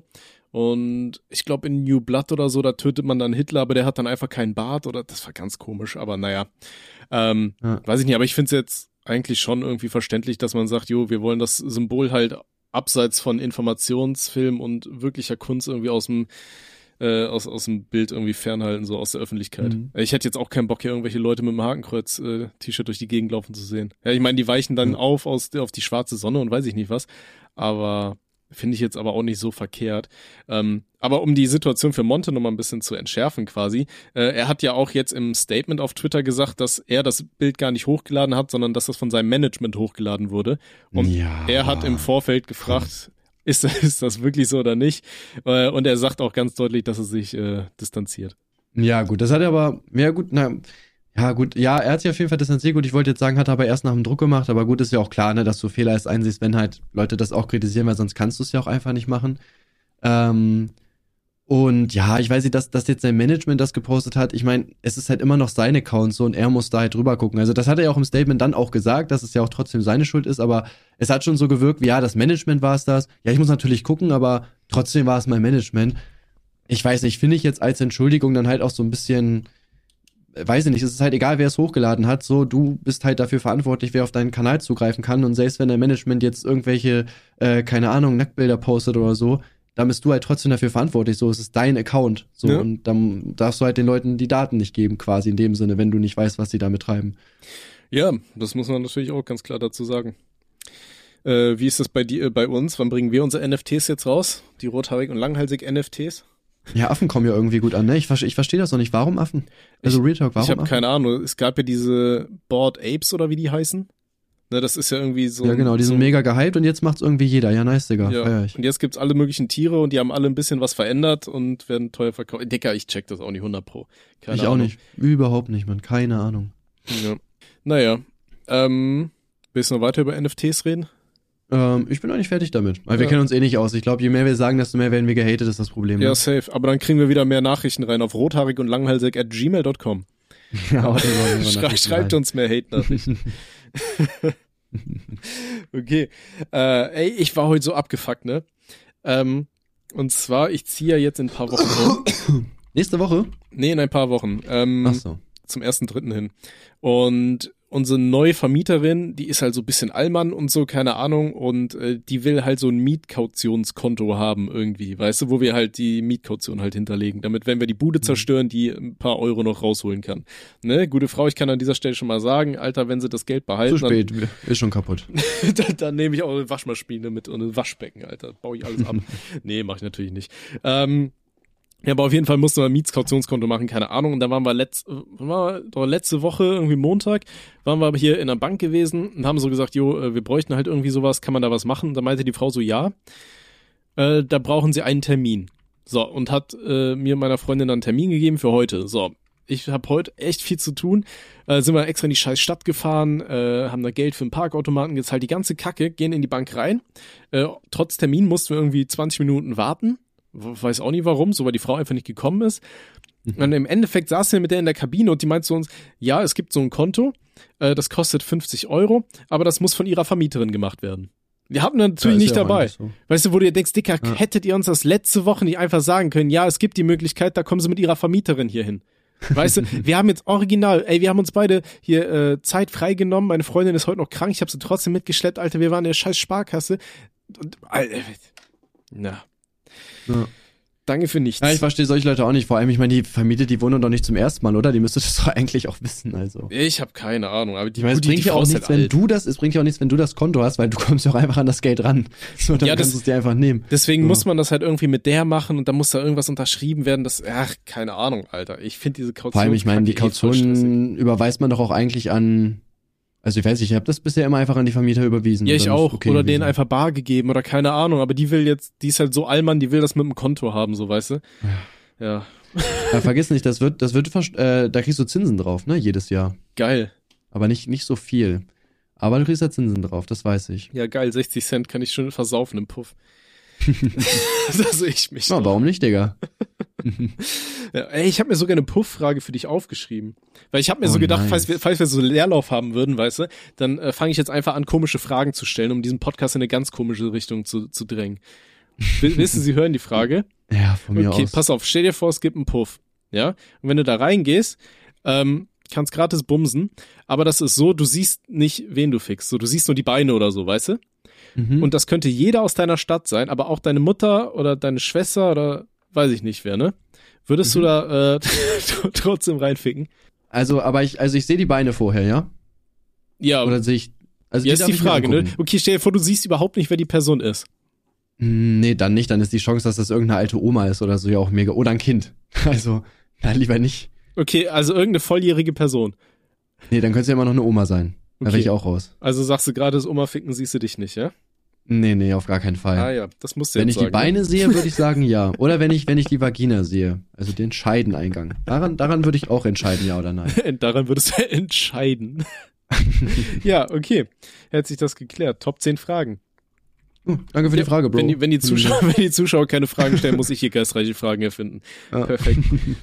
Und ich glaube in New Blood oder so, da tötet man dann Hitler, aber der hat dann einfach keinen Bart oder das war ganz komisch, aber naja. Weiß ich nicht, aber ich finde es jetzt eigentlich schon irgendwie verständlich, dass man sagt, jo, wir wollen das Symbol halt abseits von Informationsfilm und wirklicher Kunst irgendwie aus dem Bild irgendwie fernhalten, so aus der Öffentlichkeit. Ich hätte jetzt auch keinen Bock, hier irgendwelche Leute mit einem Hakenkreuz-T-Shirt durch die Gegend laufen zu sehen. Ja, ich meine, die weichen dann auf die schwarze Sonne und weiß ich nicht was, aber finde ich jetzt aber auch nicht so verkehrt. Aber um die Situation für Monte nochmal ein bisschen zu entschärfen quasi, er hat ja auch jetzt im Statement auf Twitter gesagt, dass er das Bild gar nicht hochgeladen hat, sondern dass das von seinem Management hochgeladen wurde. Und er hat im Vorfeld gefragt, ist das wirklich so oder nicht? Und er sagt auch ganz deutlich, dass er sich distanziert. Ja gut, das hat er aber, er hat sich auf jeden Fall distanziert. Gut, ich wollte jetzt sagen, hat er aber erst nach dem Druck gemacht, aber gut, ist ja auch klar, ne, dass du Fehler erst einsiehst, wenn halt Leute das auch kritisieren, weil sonst kannst du es ja auch einfach nicht machen. Und ja, ich weiß nicht, dass jetzt sein Management das gepostet hat. Ich meine, es ist halt immer noch sein Account so und er muss da halt drüber gucken. Also das hat er ja auch im Statement dann auch gesagt, dass es ja auch trotzdem seine Schuld ist, aber es hat schon so gewirkt, wie ja, das Management war es das. Ja, ich muss natürlich gucken, aber trotzdem war es mein Management. Ich weiß nicht, finde ich jetzt als Entschuldigung dann halt auch so ein bisschen, weiß ich nicht, es ist halt egal, wer es hochgeladen hat, so, du bist halt dafür verantwortlich, wer auf deinen Kanal zugreifen kann und selbst wenn dein Management jetzt irgendwelche, keine Ahnung, Nacktbilder postet oder so, dann bist du halt trotzdem dafür verantwortlich, so, es ist dein Account, so, ja. Und dann darfst du halt den Leuten die Daten nicht geben, quasi in dem Sinne, wenn du nicht weißt, was sie damit treiben. Ja, das muss man natürlich auch ganz klar dazu sagen. Wie ist das bei uns? Wann bringen wir unsere NFTs jetzt raus? Die rothaarig und langhälsig NFTs? Ja, Affen kommen ja irgendwie gut an, ne? Ich verstehe das noch nicht. Warum Affen? Also Real Talk, warum Ich habe keine Ahnung. Es gab ja diese Bored Apes oder wie die heißen. Ne, das ist ja irgendwie so. Ja, genau, die sind mega gehypt und jetzt macht's irgendwie jeder. Ja, nice, Digga. Ja. Feier ich. Und jetzt gibt's alle möglichen Tiere und die haben alle ein bisschen was verändert und werden teuer verkauft. Dicker, ich check das auch nicht 100%. Keine Ahnung. Auch nicht. Überhaupt nicht, man. Keine Ahnung. Ja. Naja. Willst du noch weiter über NFTs reden? Ich bin noch nicht fertig damit, weil wir kennen uns eh nicht aus. Ich glaube, je mehr wir sagen, desto mehr werden wir gehatet, ist das Problem. Ja, safe. Aber dann kriegen wir wieder mehr Nachrichten rein auf rothaarig-und-langhalsig@gmail.com. Ja, Schreibt uns mehr Hate-Nachrichten. Okay. Ich war heute so abgefuckt, ne? Und zwar, ich ziehe ja jetzt in ein paar Wochen um. Nächste Woche? Nee, in ein paar Wochen. Ach so. Zum 1.3. hin. Und unsere neue Vermieterin, die ist halt so ein bisschen Allmann und so, keine Ahnung, und die will halt so ein Mietkautionskonto haben irgendwie, weißt du, wo wir halt die Mietkaution halt hinterlegen, damit, wenn wir die Bude zerstören, die ein paar Euro noch rausholen kann. Ne, gute Frau, ich kann an dieser Stelle schon mal sagen, Alter, wenn sie das Geld behalten, zu spät, ist schon kaputt. dann nehme ich auch eine Waschmaschine mit und ein Waschbecken, Alter, baue ich alles ab. Nee, mach ich natürlich nicht. Ja, aber auf jeden Fall mussten wir ein Mietkautionskonto machen, keine Ahnung. Und da waren wir letzte Woche, irgendwie Montag, waren wir hier in der Bank gewesen und haben so gesagt, wir bräuchten halt irgendwie sowas, kann man da was machen? Und da meinte die Frau so, ja, da brauchen sie einen Termin. So, und hat mir und meiner Freundin dann einen Termin gegeben für heute. So, ich habe heute echt viel zu tun. Sind wir extra in die scheiß Stadt gefahren, haben da Geld für einen Parkautomaten gezahlt, die ganze Kacke, gehen in die Bank rein. Trotz Termin mussten wir irgendwie 20 Minuten warten. Weiß auch nicht warum, so weil die Frau einfach nicht gekommen ist. Und im Endeffekt saßen wir mit der in der Kabine und die meinte zu uns, ja, es gibt so ein Konto, das kostet 50 €, aber das muss von ihrer Vermieterin gemacht werden. Die hatten wir natürlich nicht dabei. So. Weißt du, wo du dir denkst, Dicker, hättet ihr uns das letzte Woche nicht einfach sagen können, ja, es gibt die Möglichkeit, da kommen sie mit ihrer Vermieterin hier hin. Weißt du, wir haben jetzt original, wir haben uns beide hier Zeit freigenommen, meine Freundin ist heute noch krank, ich habe sie trotzdem mitgeschleppt, Alter, wir waren in der scheiß Sparkasse. Und, Alter, na. Ja. Danke für nichts. Ja, ich verstehe solche Leute auch nicht. Vor allem, ich meine, die vermietet die Wohnung doch nicht zum ersten Mal, oder? Die müsste das doch eigentlich auch wissen, also. Ich habe keine Ahnung, aber es bringt ja auch nichts, wenn du das Konto hast, weil du kommst ja auch einfach an das Geld ran. So, dann kannst du es dir einfach nehmen. Deswegen muss man das halt irgendwie mit der machen und dann muss da irgendwas unterschrieben werden, keine Ahnung, Alter. Ich finde diese Kaution. Vor allem, ich meine, die Kaution überweist man doch auch eigentlich an. Also ich weiß nicht, ich habe das bisher immer einfach an die Vermieter überwiesen. Ja, ich auch. Okay oder denen einfach bar gegeben oder keine Ahnung. Aber die ist halt so Allmann, die will das mit dem Konto haben, so, weißt du? Ja. Ja, vergiss nicht, da kriegst du Zinsen drauf, ne, jedes Jahr. Geil. Aber nicht so viel. Aber du kriegst da Zinsen drauf, das weiß ich. Ja, geil, 60 Cent kann ich schon versaufen im Puff. Da sehe ich mich. Na, warum nicht, Digga? Ja, ich habe mir sogar eine Puff-Frage für dich aufgeschrieben. Weil ich habe mir so gedacht, nice. falls wir so Leerlauf haben würden, weißt du, dann fange ich jetzt einfach an, komische Fragen zu stellen, um diesen Podcast in eine ganz komische Richtung zu drängen. Willst du sie hören, die Frage? Ja, von mir aus. Okay, pass auf, stell dir vor, es gibt einen Puff. Ja? Und wenn du da reingehst, kannst gratis bumsen, aber das ist so, du siehst nicht, wen du fickst. So, du siehst nur die Beine oder so, weißt du? Mhm. Und das könnte jeder aus deiner Stadt sein, aber auch deine Mutter oder deine Schwester oder weiß ich nicht wer, ne? Würdest du da trotzdem reinficken? Also ich sehe die Beine vorher, ja? Ja. Oder sehe ich... Also ja, ist die Frage, ne? Okay, stell dir vor, du siehst überhaupt nicht, wer die Person ist. Nee, dann nicht. Dann ist die Chance, dass das irgendeine alte Oma ist oder so ja auch mega. Oder ein Kind. Also, nein, lieber nicht. Okay, also irgendeine volljährige Person. Nee, dann könnte es ja immer noch eine Oma sein. Da wäre ich auch raus. Also sagst du gerade, das Oma ficken siehst du dich nicht, ja? Nee, auf gar keinen Fall. Ah ja, das musst du jetzt sagen. Wenn ich die Beine sehe, würde ich sagen, ja. Oder wenn ich die Vagina sehe, also den Scheideneingang. Daran würde ich auch entscheiden, ja oder nein. Daran würdest du entscheiden. Ja, okay. Hat sich das geklärt. Top 10 Fragen. Danke für die Frage, Bro. Wenn die Zuschauer keine Fragen stellen, muss ich hier geistreiche Fragen erfinden. Ja. Perfekt.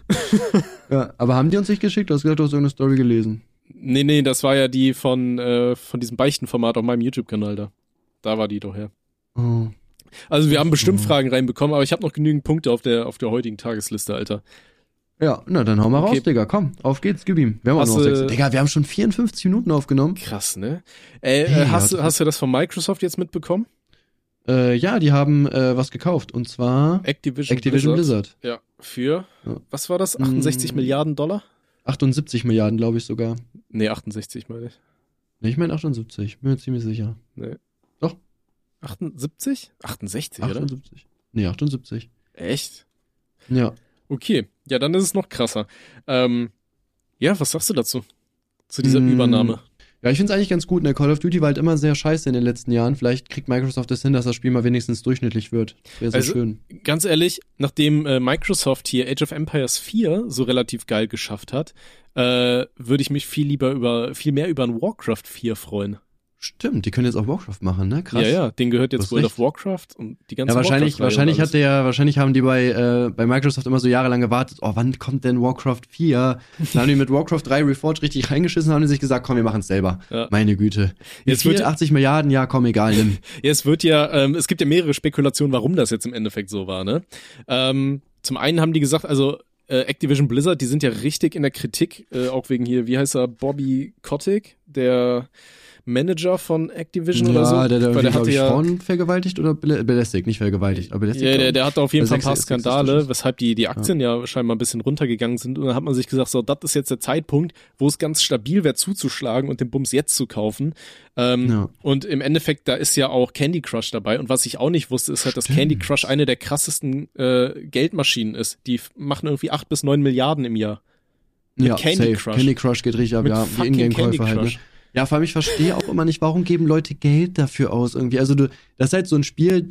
Ja, aber haben die uns nicht geschickt? Du hast gesagt, du hast irgendeine Story gelesen. Nee, das war ja die von diesem Beichtenformat auf meinem YouTube-Kanal da. Da war die doch her. Oh. Also wir haben bestimmt Fragen reinbekommen, aber ich habe noch genügend Punkte auf der heutigen Tagesliste, Alter. Ja, na dann hau mal raus, Digga. Komm, auf geht's, gib ihm. Wir haben auch noch 6. Digga, wir haben schon 54 Minuten aufgenommen. Krass, ne? Hast du das von Microsoft jetzt mitbekommen? Ja, die haben was gekauft und zwar Activision Blizzard. Ja, für, was war das? 68 Milliarden $? 78 Milliarden, glaube ich sogar. Nee, 68 meine ich. Nee, ich meine 78, bin mir ziemlich sicher. Nee. Doch. 78? 68, 78. Oder? Nee, 78. Echt? Ja. Okay, ja, dann ist es noch krasser. Ja, was sagst du dazu? Zu dieser Übernahme? Ja, ich find's eigentlich ganz gut, ne? Call of Duty war halt immer sehr scheiße in den letzten Jahren. Vielleicht kriegt Microsoft das hin, dass das Spiel mal wenigstens durchschnittlich wird. Wäre sehr schön. Ganz ehrlich, nachdem Microsoft hier Age of Empires 4 so relativ geil geschafft hat, würde ich mich viel mehr über ein Warcraft 4 freuen. Stimmt, die können jetzt auch Warcraft machen, ne? Krass. Ja, denen gehört jetzt hast World recht. of Warcraft und die ganze Ja, wahrscheinlich Warcraft-Reihe wahrscheinlich haben die bei Microsoft immer so jahrelang gewartet, wann kommt denn Warcraft 4? Dann haben die mit Warcraft 3 Reforged richtig reingeschissen und haben die sich gesagt, komm, wir machen's selber. Ja. Meine Güte. Jetzt wird 80 Milliarden, ja, komm, egal, nimm. Ja, es gibt ja mehrere Spekulationen, warum das jetzt im Endeffekt so war, ne? Zum einen haben die gesagt, also Activision Blizzard, die sind ja richtig in der Kritik, auch wegen hier, wie heißt er, Bobby Kotick, der Manager von Activision oder so. Ja, der Weil hatte Frauen vergewaltigt oder belästigt, nicht vergewaltigt, aber belästigt. Ja, der hatte auf jeden Fall ein paar Skandale, sexistisch. weshalb die Aktien ja scheinbar ein bisschen runtergegangen sind. Und dann hat man sich gesagt, so, das ist jetzt der Zeitpunkt, wo es ganz stabil wäre zuzuschlagen und den Bums jetzt zu kaufen. Und im Endeffekt, da ist ja auch Candy Crush dabei. Und was ich auch nicht wusste, ist halt, dass Candy Crush eine der krassesten Geldmaschinen ist. Die machen irgendwie 8 bis 9 Milliarden im Jahr. Ja, Candy safe. Crush. Candy Crush geht richtig ab, Mit ja. Die fucking Ingame-Käufer Candy halt, ne? Crush. Ja, vor allem, ich verstehe auch immer nicht, warum geben Leute Geld dafür aus irgendwie. Also das ist halt so ein Spiel,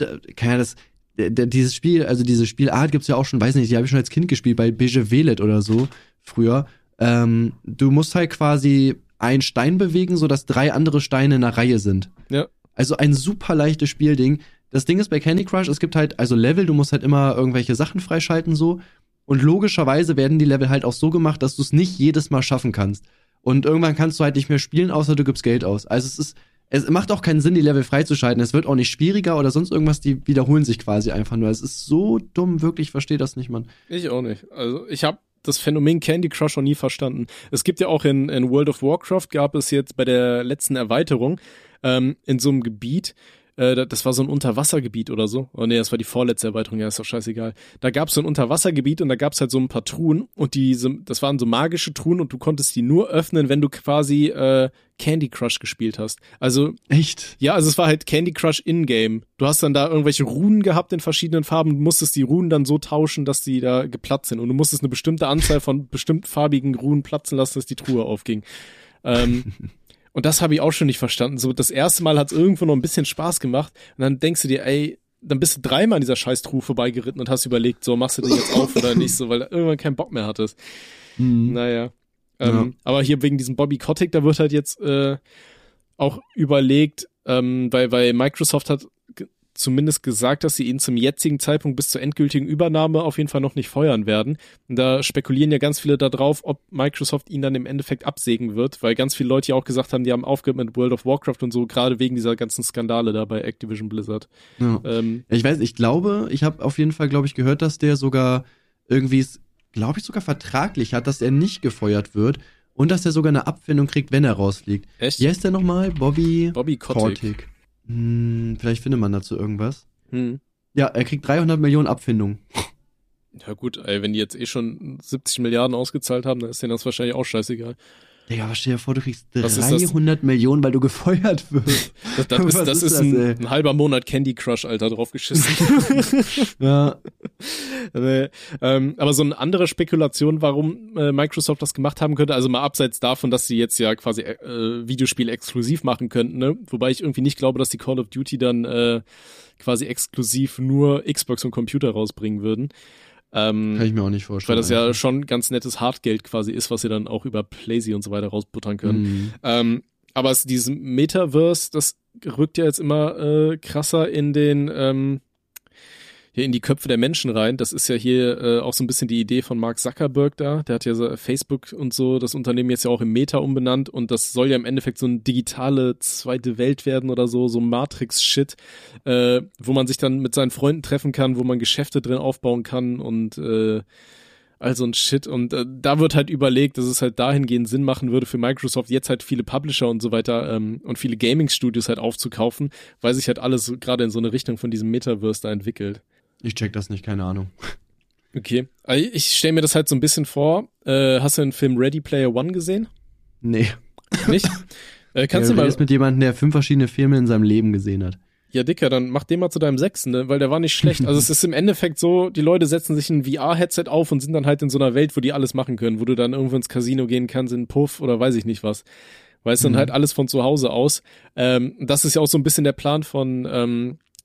diese Spielart gibt's ja auch schon, weiß nicht, die habe ich schon als Kind gespielt, bei BG Velet oder so, früher. Du musst halt quasi einen Stein bewegen, sodass 3 andere Steine in einer Reihe sind. Ja. Also ein super leichtes Spielding. Das Ding ist bei Candy Crush, es gibt halt, also Level, du musst halt immer irgendwelche Sachen freischalten so. Und logischerweise werden die Level halt auch so gemacht, dass du es nicht jedes Mal schaffen kannst. Und irgendwann kannst du halt nicht mehr spielen, außer du gibst Geld aus. Also es macht auch keinen Sinn, die Level freizuschalten. Es wird auch nicht schwieriger oder sonst irgendwas, die wiederholen sich quasi einfach nur. Es ist so dumm, wirklich, ich verstehe das nicht, Mann. Ich auch nicht. Also ich habe das Phänomen Candy Crush noch nie verstanden. Es gibt ja auch in World of Warcraft, gab es jetzt bei der letzten Erweiterung in so einem Gebiet, das war so ein Unterwassergebiet oder so. Oh nee, das war die vorletzte Erweiterung, ja, ist doch scheißegal. Da gab es so ein Unterwassergebiet und da gab es halt so ein paar Truhen und das waren so magische Truhen und du konntest die nur öffnen, wenn du quasi Candy Crush gespielt hast. Also echt? Ja, also es war halt Candy Crush in-game. Du hast dann da irgendwelche Runen gehabt in verschiedenen Farben und musstest die Runen dann so tauschen, dass die da geplatzt sind. Und du musstest eine bestimmte Anzahl von bestimmt farbigen Runen platzen lassen, dass die Truhe aufging. Und das habe ich auch schon nicht verstanden. So, das erste Mal hat es irgendwo noch ein bisschen Spaß gemacht und dann denkst du dir, ey, dann bist du 3-mal an dieser scheiß Truhe vorbeigeritten und hast überlegt, so, machst du den jetzt auf oder nicht, so, weil du irgendwann keinen Bock mehr hattest. Naja. Aber hier wegen diesem Bobby Kotick, da wird halt jetzt auch überlegt, weil Microsoft hat zumindest gesagt, dass sie ihn zum jetzigen Zeitpunkt bis zur endgültigen Übernahme auf jeden Fall noch nicht feuern werden. Und da spekulieren ja ganz viele darauf, ob Microsoft ihn dann im Endeffekt absägen wird, weil ganz viele Leute ja auch gesagt haben, die haben aufgehört mit World of Warcraft und so, gerade wegen dieser ganzen Skandale da bei Activision Blizzard. Ja. Ich habe auf jeden Fall, gehört, dass der sogar irgendwie, sogar vertraglich hat, dass er nicht gefeuert wird und dass er sogar eine Abfindung kriegt, wenn er rausfliegt. Echt? Wie heißt der nochmal? Bobby Kotick. Vielleicht findet man dazu irgendwas. Ja, er kriegt 300 Millionen Abfindung. Ja gut, ey, wenn die jetzt schon 70 Milliarden ausgezahlt haben, dann ist denen das wahrscheinlich auch scheißegal. Digga, aber stell dir vor, du kriegst 300 Millionen, weil du gefeuert wirst. Das ist ein halber Monat Candy Crush, Alter, draufgeschissen. Ja. Aber so eine andere Spekulation, warum Microsoft das gemacht haben könnte, also mal abseits davon, dass sie jetzt ja quasi Videospiele exklusiv machen könnten, ne? Wobei ich irgendwie nicht glaube, dass die Call of Duty dann quasi exklusiv nur Xbox und Computer rausbringen würden. Kann ich mir auch nicht vorstellen. Weil das ja schon ganz nettes Hartgeld quasi ist, was sie dann auch über PlayStation und so weiter rausbuttern können. Aber dieses Metaverse, das rückt ja jetzt immer krasser in die Köpfe der Menschen rein. Das ist ja hier auch so ein bisschen die Idee von Mark Zuckerberg da. Der hat ja so Facebook und so das Unternehmen jetzt ja auch in Meta umbenannt und das soll ja im Endeffekt so eine digitale zweite Welt werden oder so Matrix-Shit, wo man sich dann mit seinen Freunden treffen kann, wo man Geschäfte drin aufbauen kann und all so ein Shit. Und da wird halt überlegt, dass es halt dahingehend Sinn machen würde für Microsoft, jetzt halt viele Publisher und so weiter und viele Gaming-Studios halt aufzukaufen, weil sich halt alles gerade in so eine Richtung von diesem Metaverse da entwickelt. Ich check das nicht, keine Ahnung. Okay. Ich stelle mir das halt so ein bisschen vor. Hast du den Film Ready Player One gesehen? Nee. Nicht? Kannst du mal. Mit jemandem, der 5 verschiedene Filme in seinem Leben gesehen hat. Ja, Dicker, dann mach den mal zu deinem 6., ne? Weil der war nicht schlecht. Also es ist im Endeffekt so, die Leute setzen sich ein VR-Headset auf und sind dann halt in so einer Welt, wo die alles machen können, wo du dann irgendwo ins Casino gehen kannst, in einen Puff oder weiß ich nicht was. Weißt du, dann halt alles von zu Hause aus. Das ist ja auch so ein bisschen der Plan von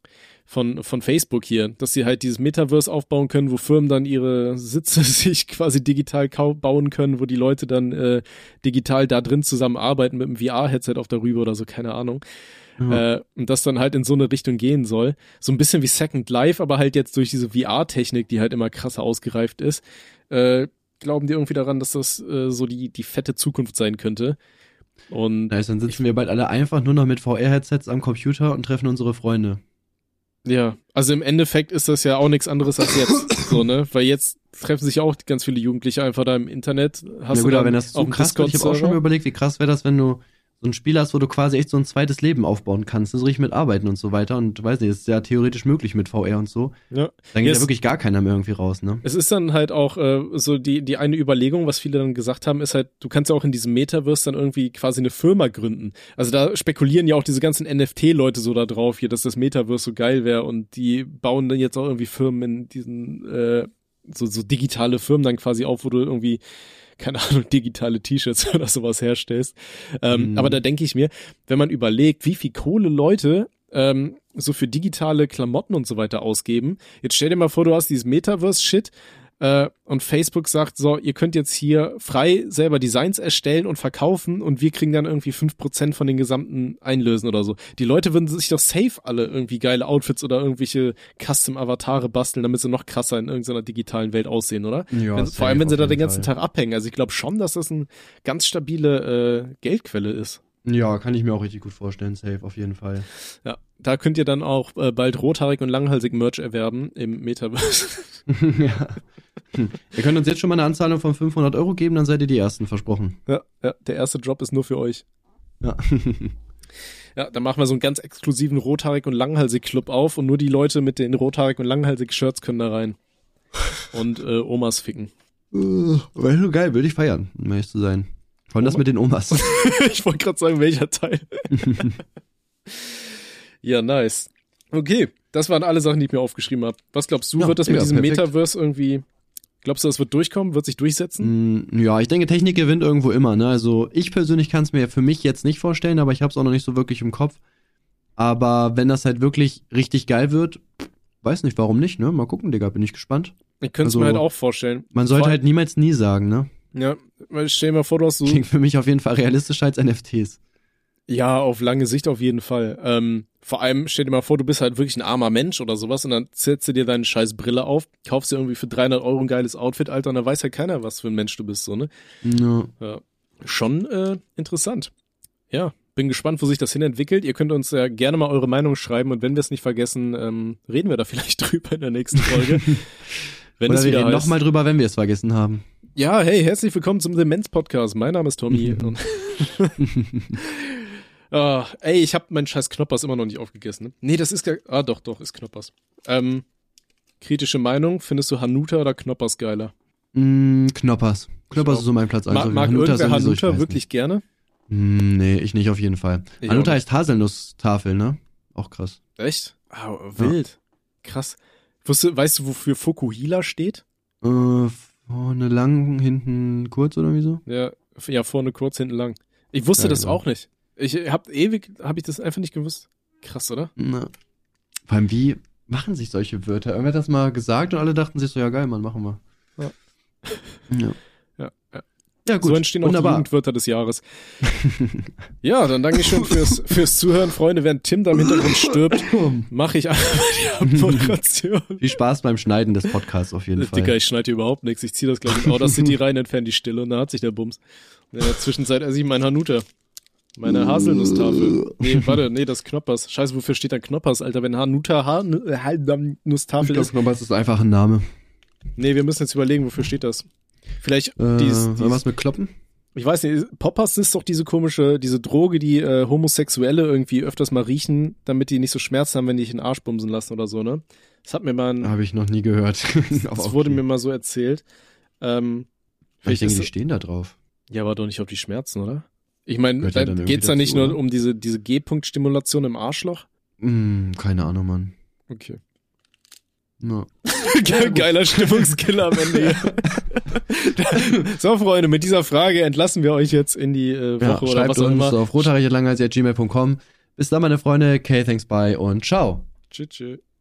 von Facebook hier, dass sie halt dieses Metaverse aufbauen können, wo Firmen dann ihre Sitze sich quasi digital bauen können, wo die Leute dann digital da drin zusammenarbeiten mit einem VR-Headset auf darüber oder so, keine Ahnung. Und das dann halt in so eine Richtung gehen soll. So ein bisschen wie Second Life, aber halt jetzt durch diese VR-Technik, die halt immer krasser ausgereift ist, glauben die irgendwie daran, dass das so die fette Zukunft sein könnte. Und nice, dann sitzen wir bald alle einfach nur noch mit VR-Headsets am Computer und treffen unsere Freunde. Ja, also im Endeffekt ist das ja auch nichts anderes als jetzt, so, ne? Weil jetzt treffen sich auch ganz viele Jugendliche einfach da im Internet. Hast ja gut, aber wenn das so krass wird, ich habe auch schon mal überlegt, wie krass wäre das, wenn du so ein Spiel hast, wo du quasi echt so ein zweites Leben aufbauen kannst, so richtig mit Arbeiten und so weiter und weiß nicht, ist ja theoretisch möglich mit VR und so. Ja. Dann geht ja wirklich gar keiner mehr irgendwie raus, ne? Es ist dann halt auch so die eine Überlegung, was viele dann gesagt haben, ist halt, du kannst ja auch in diesem Metaverse dann irgendwie quasi eine Firma gründen. Also da spekulieren ja auch diese ganzen NFT-Leute so da drauf hier, dass das Metaverse so geil wäre und die bauen dann jetzt auch irgendwie Firmen in diesen so digitale Firmen dann quasi auf, wo du irgendwie keine Ahnung, digitale T-Shirts oder sowas herstellst. Aber da denke ich mir, wenn man überlegt, wie viel Kohle Leute so für digitale Klamotten und so weiter ausgeben. Jetzt stell dir mal vor, du hast dieses Metaverse-Shit und Facebook sagt, so, ihr könnt jetzt hier frei selber Designs erstellen und verkaufen und wir kriegen dann irgendwie 5% von den gesamten Einlösen oder so. Die Leute würden sich doch safe alle irgendwie geile Outfits oder irgendwelche Custom-Avatare basteln, damit sie noch krasser in irgendeiner digitalen Welt aussehen, oder? Ja, vor allem, wenn sie da den ganzen Tag abhängen. Also ich glaube schon, dass das eine ganz stabile Geldquelle ist. Ja, kann ich mir auch richtig gut vorstellen, safe, auf jeden Fall. Ja, da könnt ihr dann auch bald rothaarig und langhalsig Merch erwerben im Metaverse. Ja. Ihr könnt uns jetzt schon mal eine Anzahlung von 500 € geben, dann seid ihr die Ersten, versprochen. Ja, der erste Drop ist nur für euch. Ja. Ja, dann machen wir so einen ganz exklusiven rothaarig und langhalsig Club auf und nur die Leute mit den rothaarig und langhalsig Shirts können da rein. Und Omas ficken. Wäre so geil, würde ich feiern, um ehrlich zu sein. Vor allem das mit den Omas. Ich wollte gerade sagen, welcher Teil. Ja, nice. Okay, das waren alle Sachen, die ich mir aufgeschrieben habe. Was glaubst du, wird das mit diesem perfekt. Metaverse irgendwie, glaubst du, das wird durchkommen, wird sich durchsetzen? Ja, ich denke, Technik gewinnt irgendwo immer, ne? Also ich persönlich kann es mir für mich jetzt nicht vorstellen, aber ich habe es auch noch nicht so wirklich im Kopf. Aber wenn das halt wirklich richtig geil wird, weiß nicht, warum nicht, ne? Mal gucken, Digga, bin ich gespannt. Ich könnte es mir halt auch vorstellen. Man sollte halt niemals nie sagen, ne? Ja, weil stell dir mal vor, du hast so... Klingt für mich auf jeden Fall realistischer als NFTs. Ja, auf lange Sicht auf jeden Fall. Vor allem stell dir mal vor, du bist halt wirklich ein armer Mensch oder sowas und dann setzt du dir deine scheiß Brille auf, kaufst dir irgendwie für 300 € ein geiles Outfit, Alter, und dann weiß ja keiner, was für ein Mensch du bist, so, ne? Ja. Schon interessant. Ja, bin gespannt, wo sich das hin entwickelt. Ihr könnt uns ja gerne mal eure Meinung schreiben und wenn wir es nicht vergessen, reden wir da vielleicht drüber in der nächsten Folge. Wenn oder es wir wieder reden nochmal drüber, wenn wir es vergessen haben. Ja, hey, herzlich willkommen zum Demenz-Podcast. Mein Name ist Tommy. Ey, ich habe meinen scheiß Knoppers immer noch nicht aufgegessen. Ne? Nee, das ist gar... doch, ist Knoppers. Kritische Meinung, findest du Hanuta oder Knoppers geiler? Knoppers. Knoppers ist so mein Platz 1. Mag irgendwer Hanuta wirklich gerne? Nee, ich nicht auf jeden Fall. Ich Hanuta heißt Haselnusstafel, ne? Auch krass. Echt? Wild. Ja. Krass. Weißt du, wofür Fukuhila steht? Vorne lang, hinten kurz oder wieso? Ja, vorne kurz, hinten lang. Ich wusste das auch nicht. Hab ich das einfach nicht gewusst. Krass, oder? Na. Vor allem, wie machen sich solche Wörter? Irgendwer hat das mal gesagt und alle dachten sich so, ja geil, Mann, machen wir. Ja. Ja, gut. So entstehen auch die Jugendwörter des Jahres. Ja, dann danke ich schon fürs Zuhören, Freunde. Während Tim da im Hintergrund stirbt, mache ich einfach die Moderation. Viel Spaß beim Schneiden des Podcasts auf jeden Fall. Dicker, ich schneide hier überhaupt nichts. Ich ziehe das gleich in Audacity rein, entferne die Stille und da hat sich der Bums. In der Zwischenzeit esse ich meinen Hanuta. Meine Haselnusstafel. Nee, das Knoppers. Scheiße, wofür steht da Knoppers, Alter? Wenn Hanuta Haselnusstafel ist. Knoppers ist einfach ein Name. Nee, wir müssen jetzt überlegen, wofür steht das. Vielleicht was mit Kloppen? Ich weiß nicht, Poppers ist doch diese Droge, die Homosexuelle irgendwie öfters mal riechen, damit die nicht so Schmerzen haben, wenn die sich in den Arsch bumsen lassen oder so, ne? Das hat mir mal habe ich noch nie gehört. Das wurde mir mal so erzählt. Ich denke, die stehen da drauf. Ja, aber doch nicht auf die Schmerzen, oder? Ich meine, da geht's da nicht nur um diese G-Punkt-Stimulation im Arschloch? Keine Ahnung, Mann. Okay. No. Geiler Stimmungskiller am Ende. So, Freunde, mit dieser Frage entlassen wir euch jetzt in die Woche oder was auch immer. Schreibt uns auf rothaarig@langhalsig@gmail.com. Bis dann, meine Freunde. Okay, thanks, bye und ciao. Tschüss.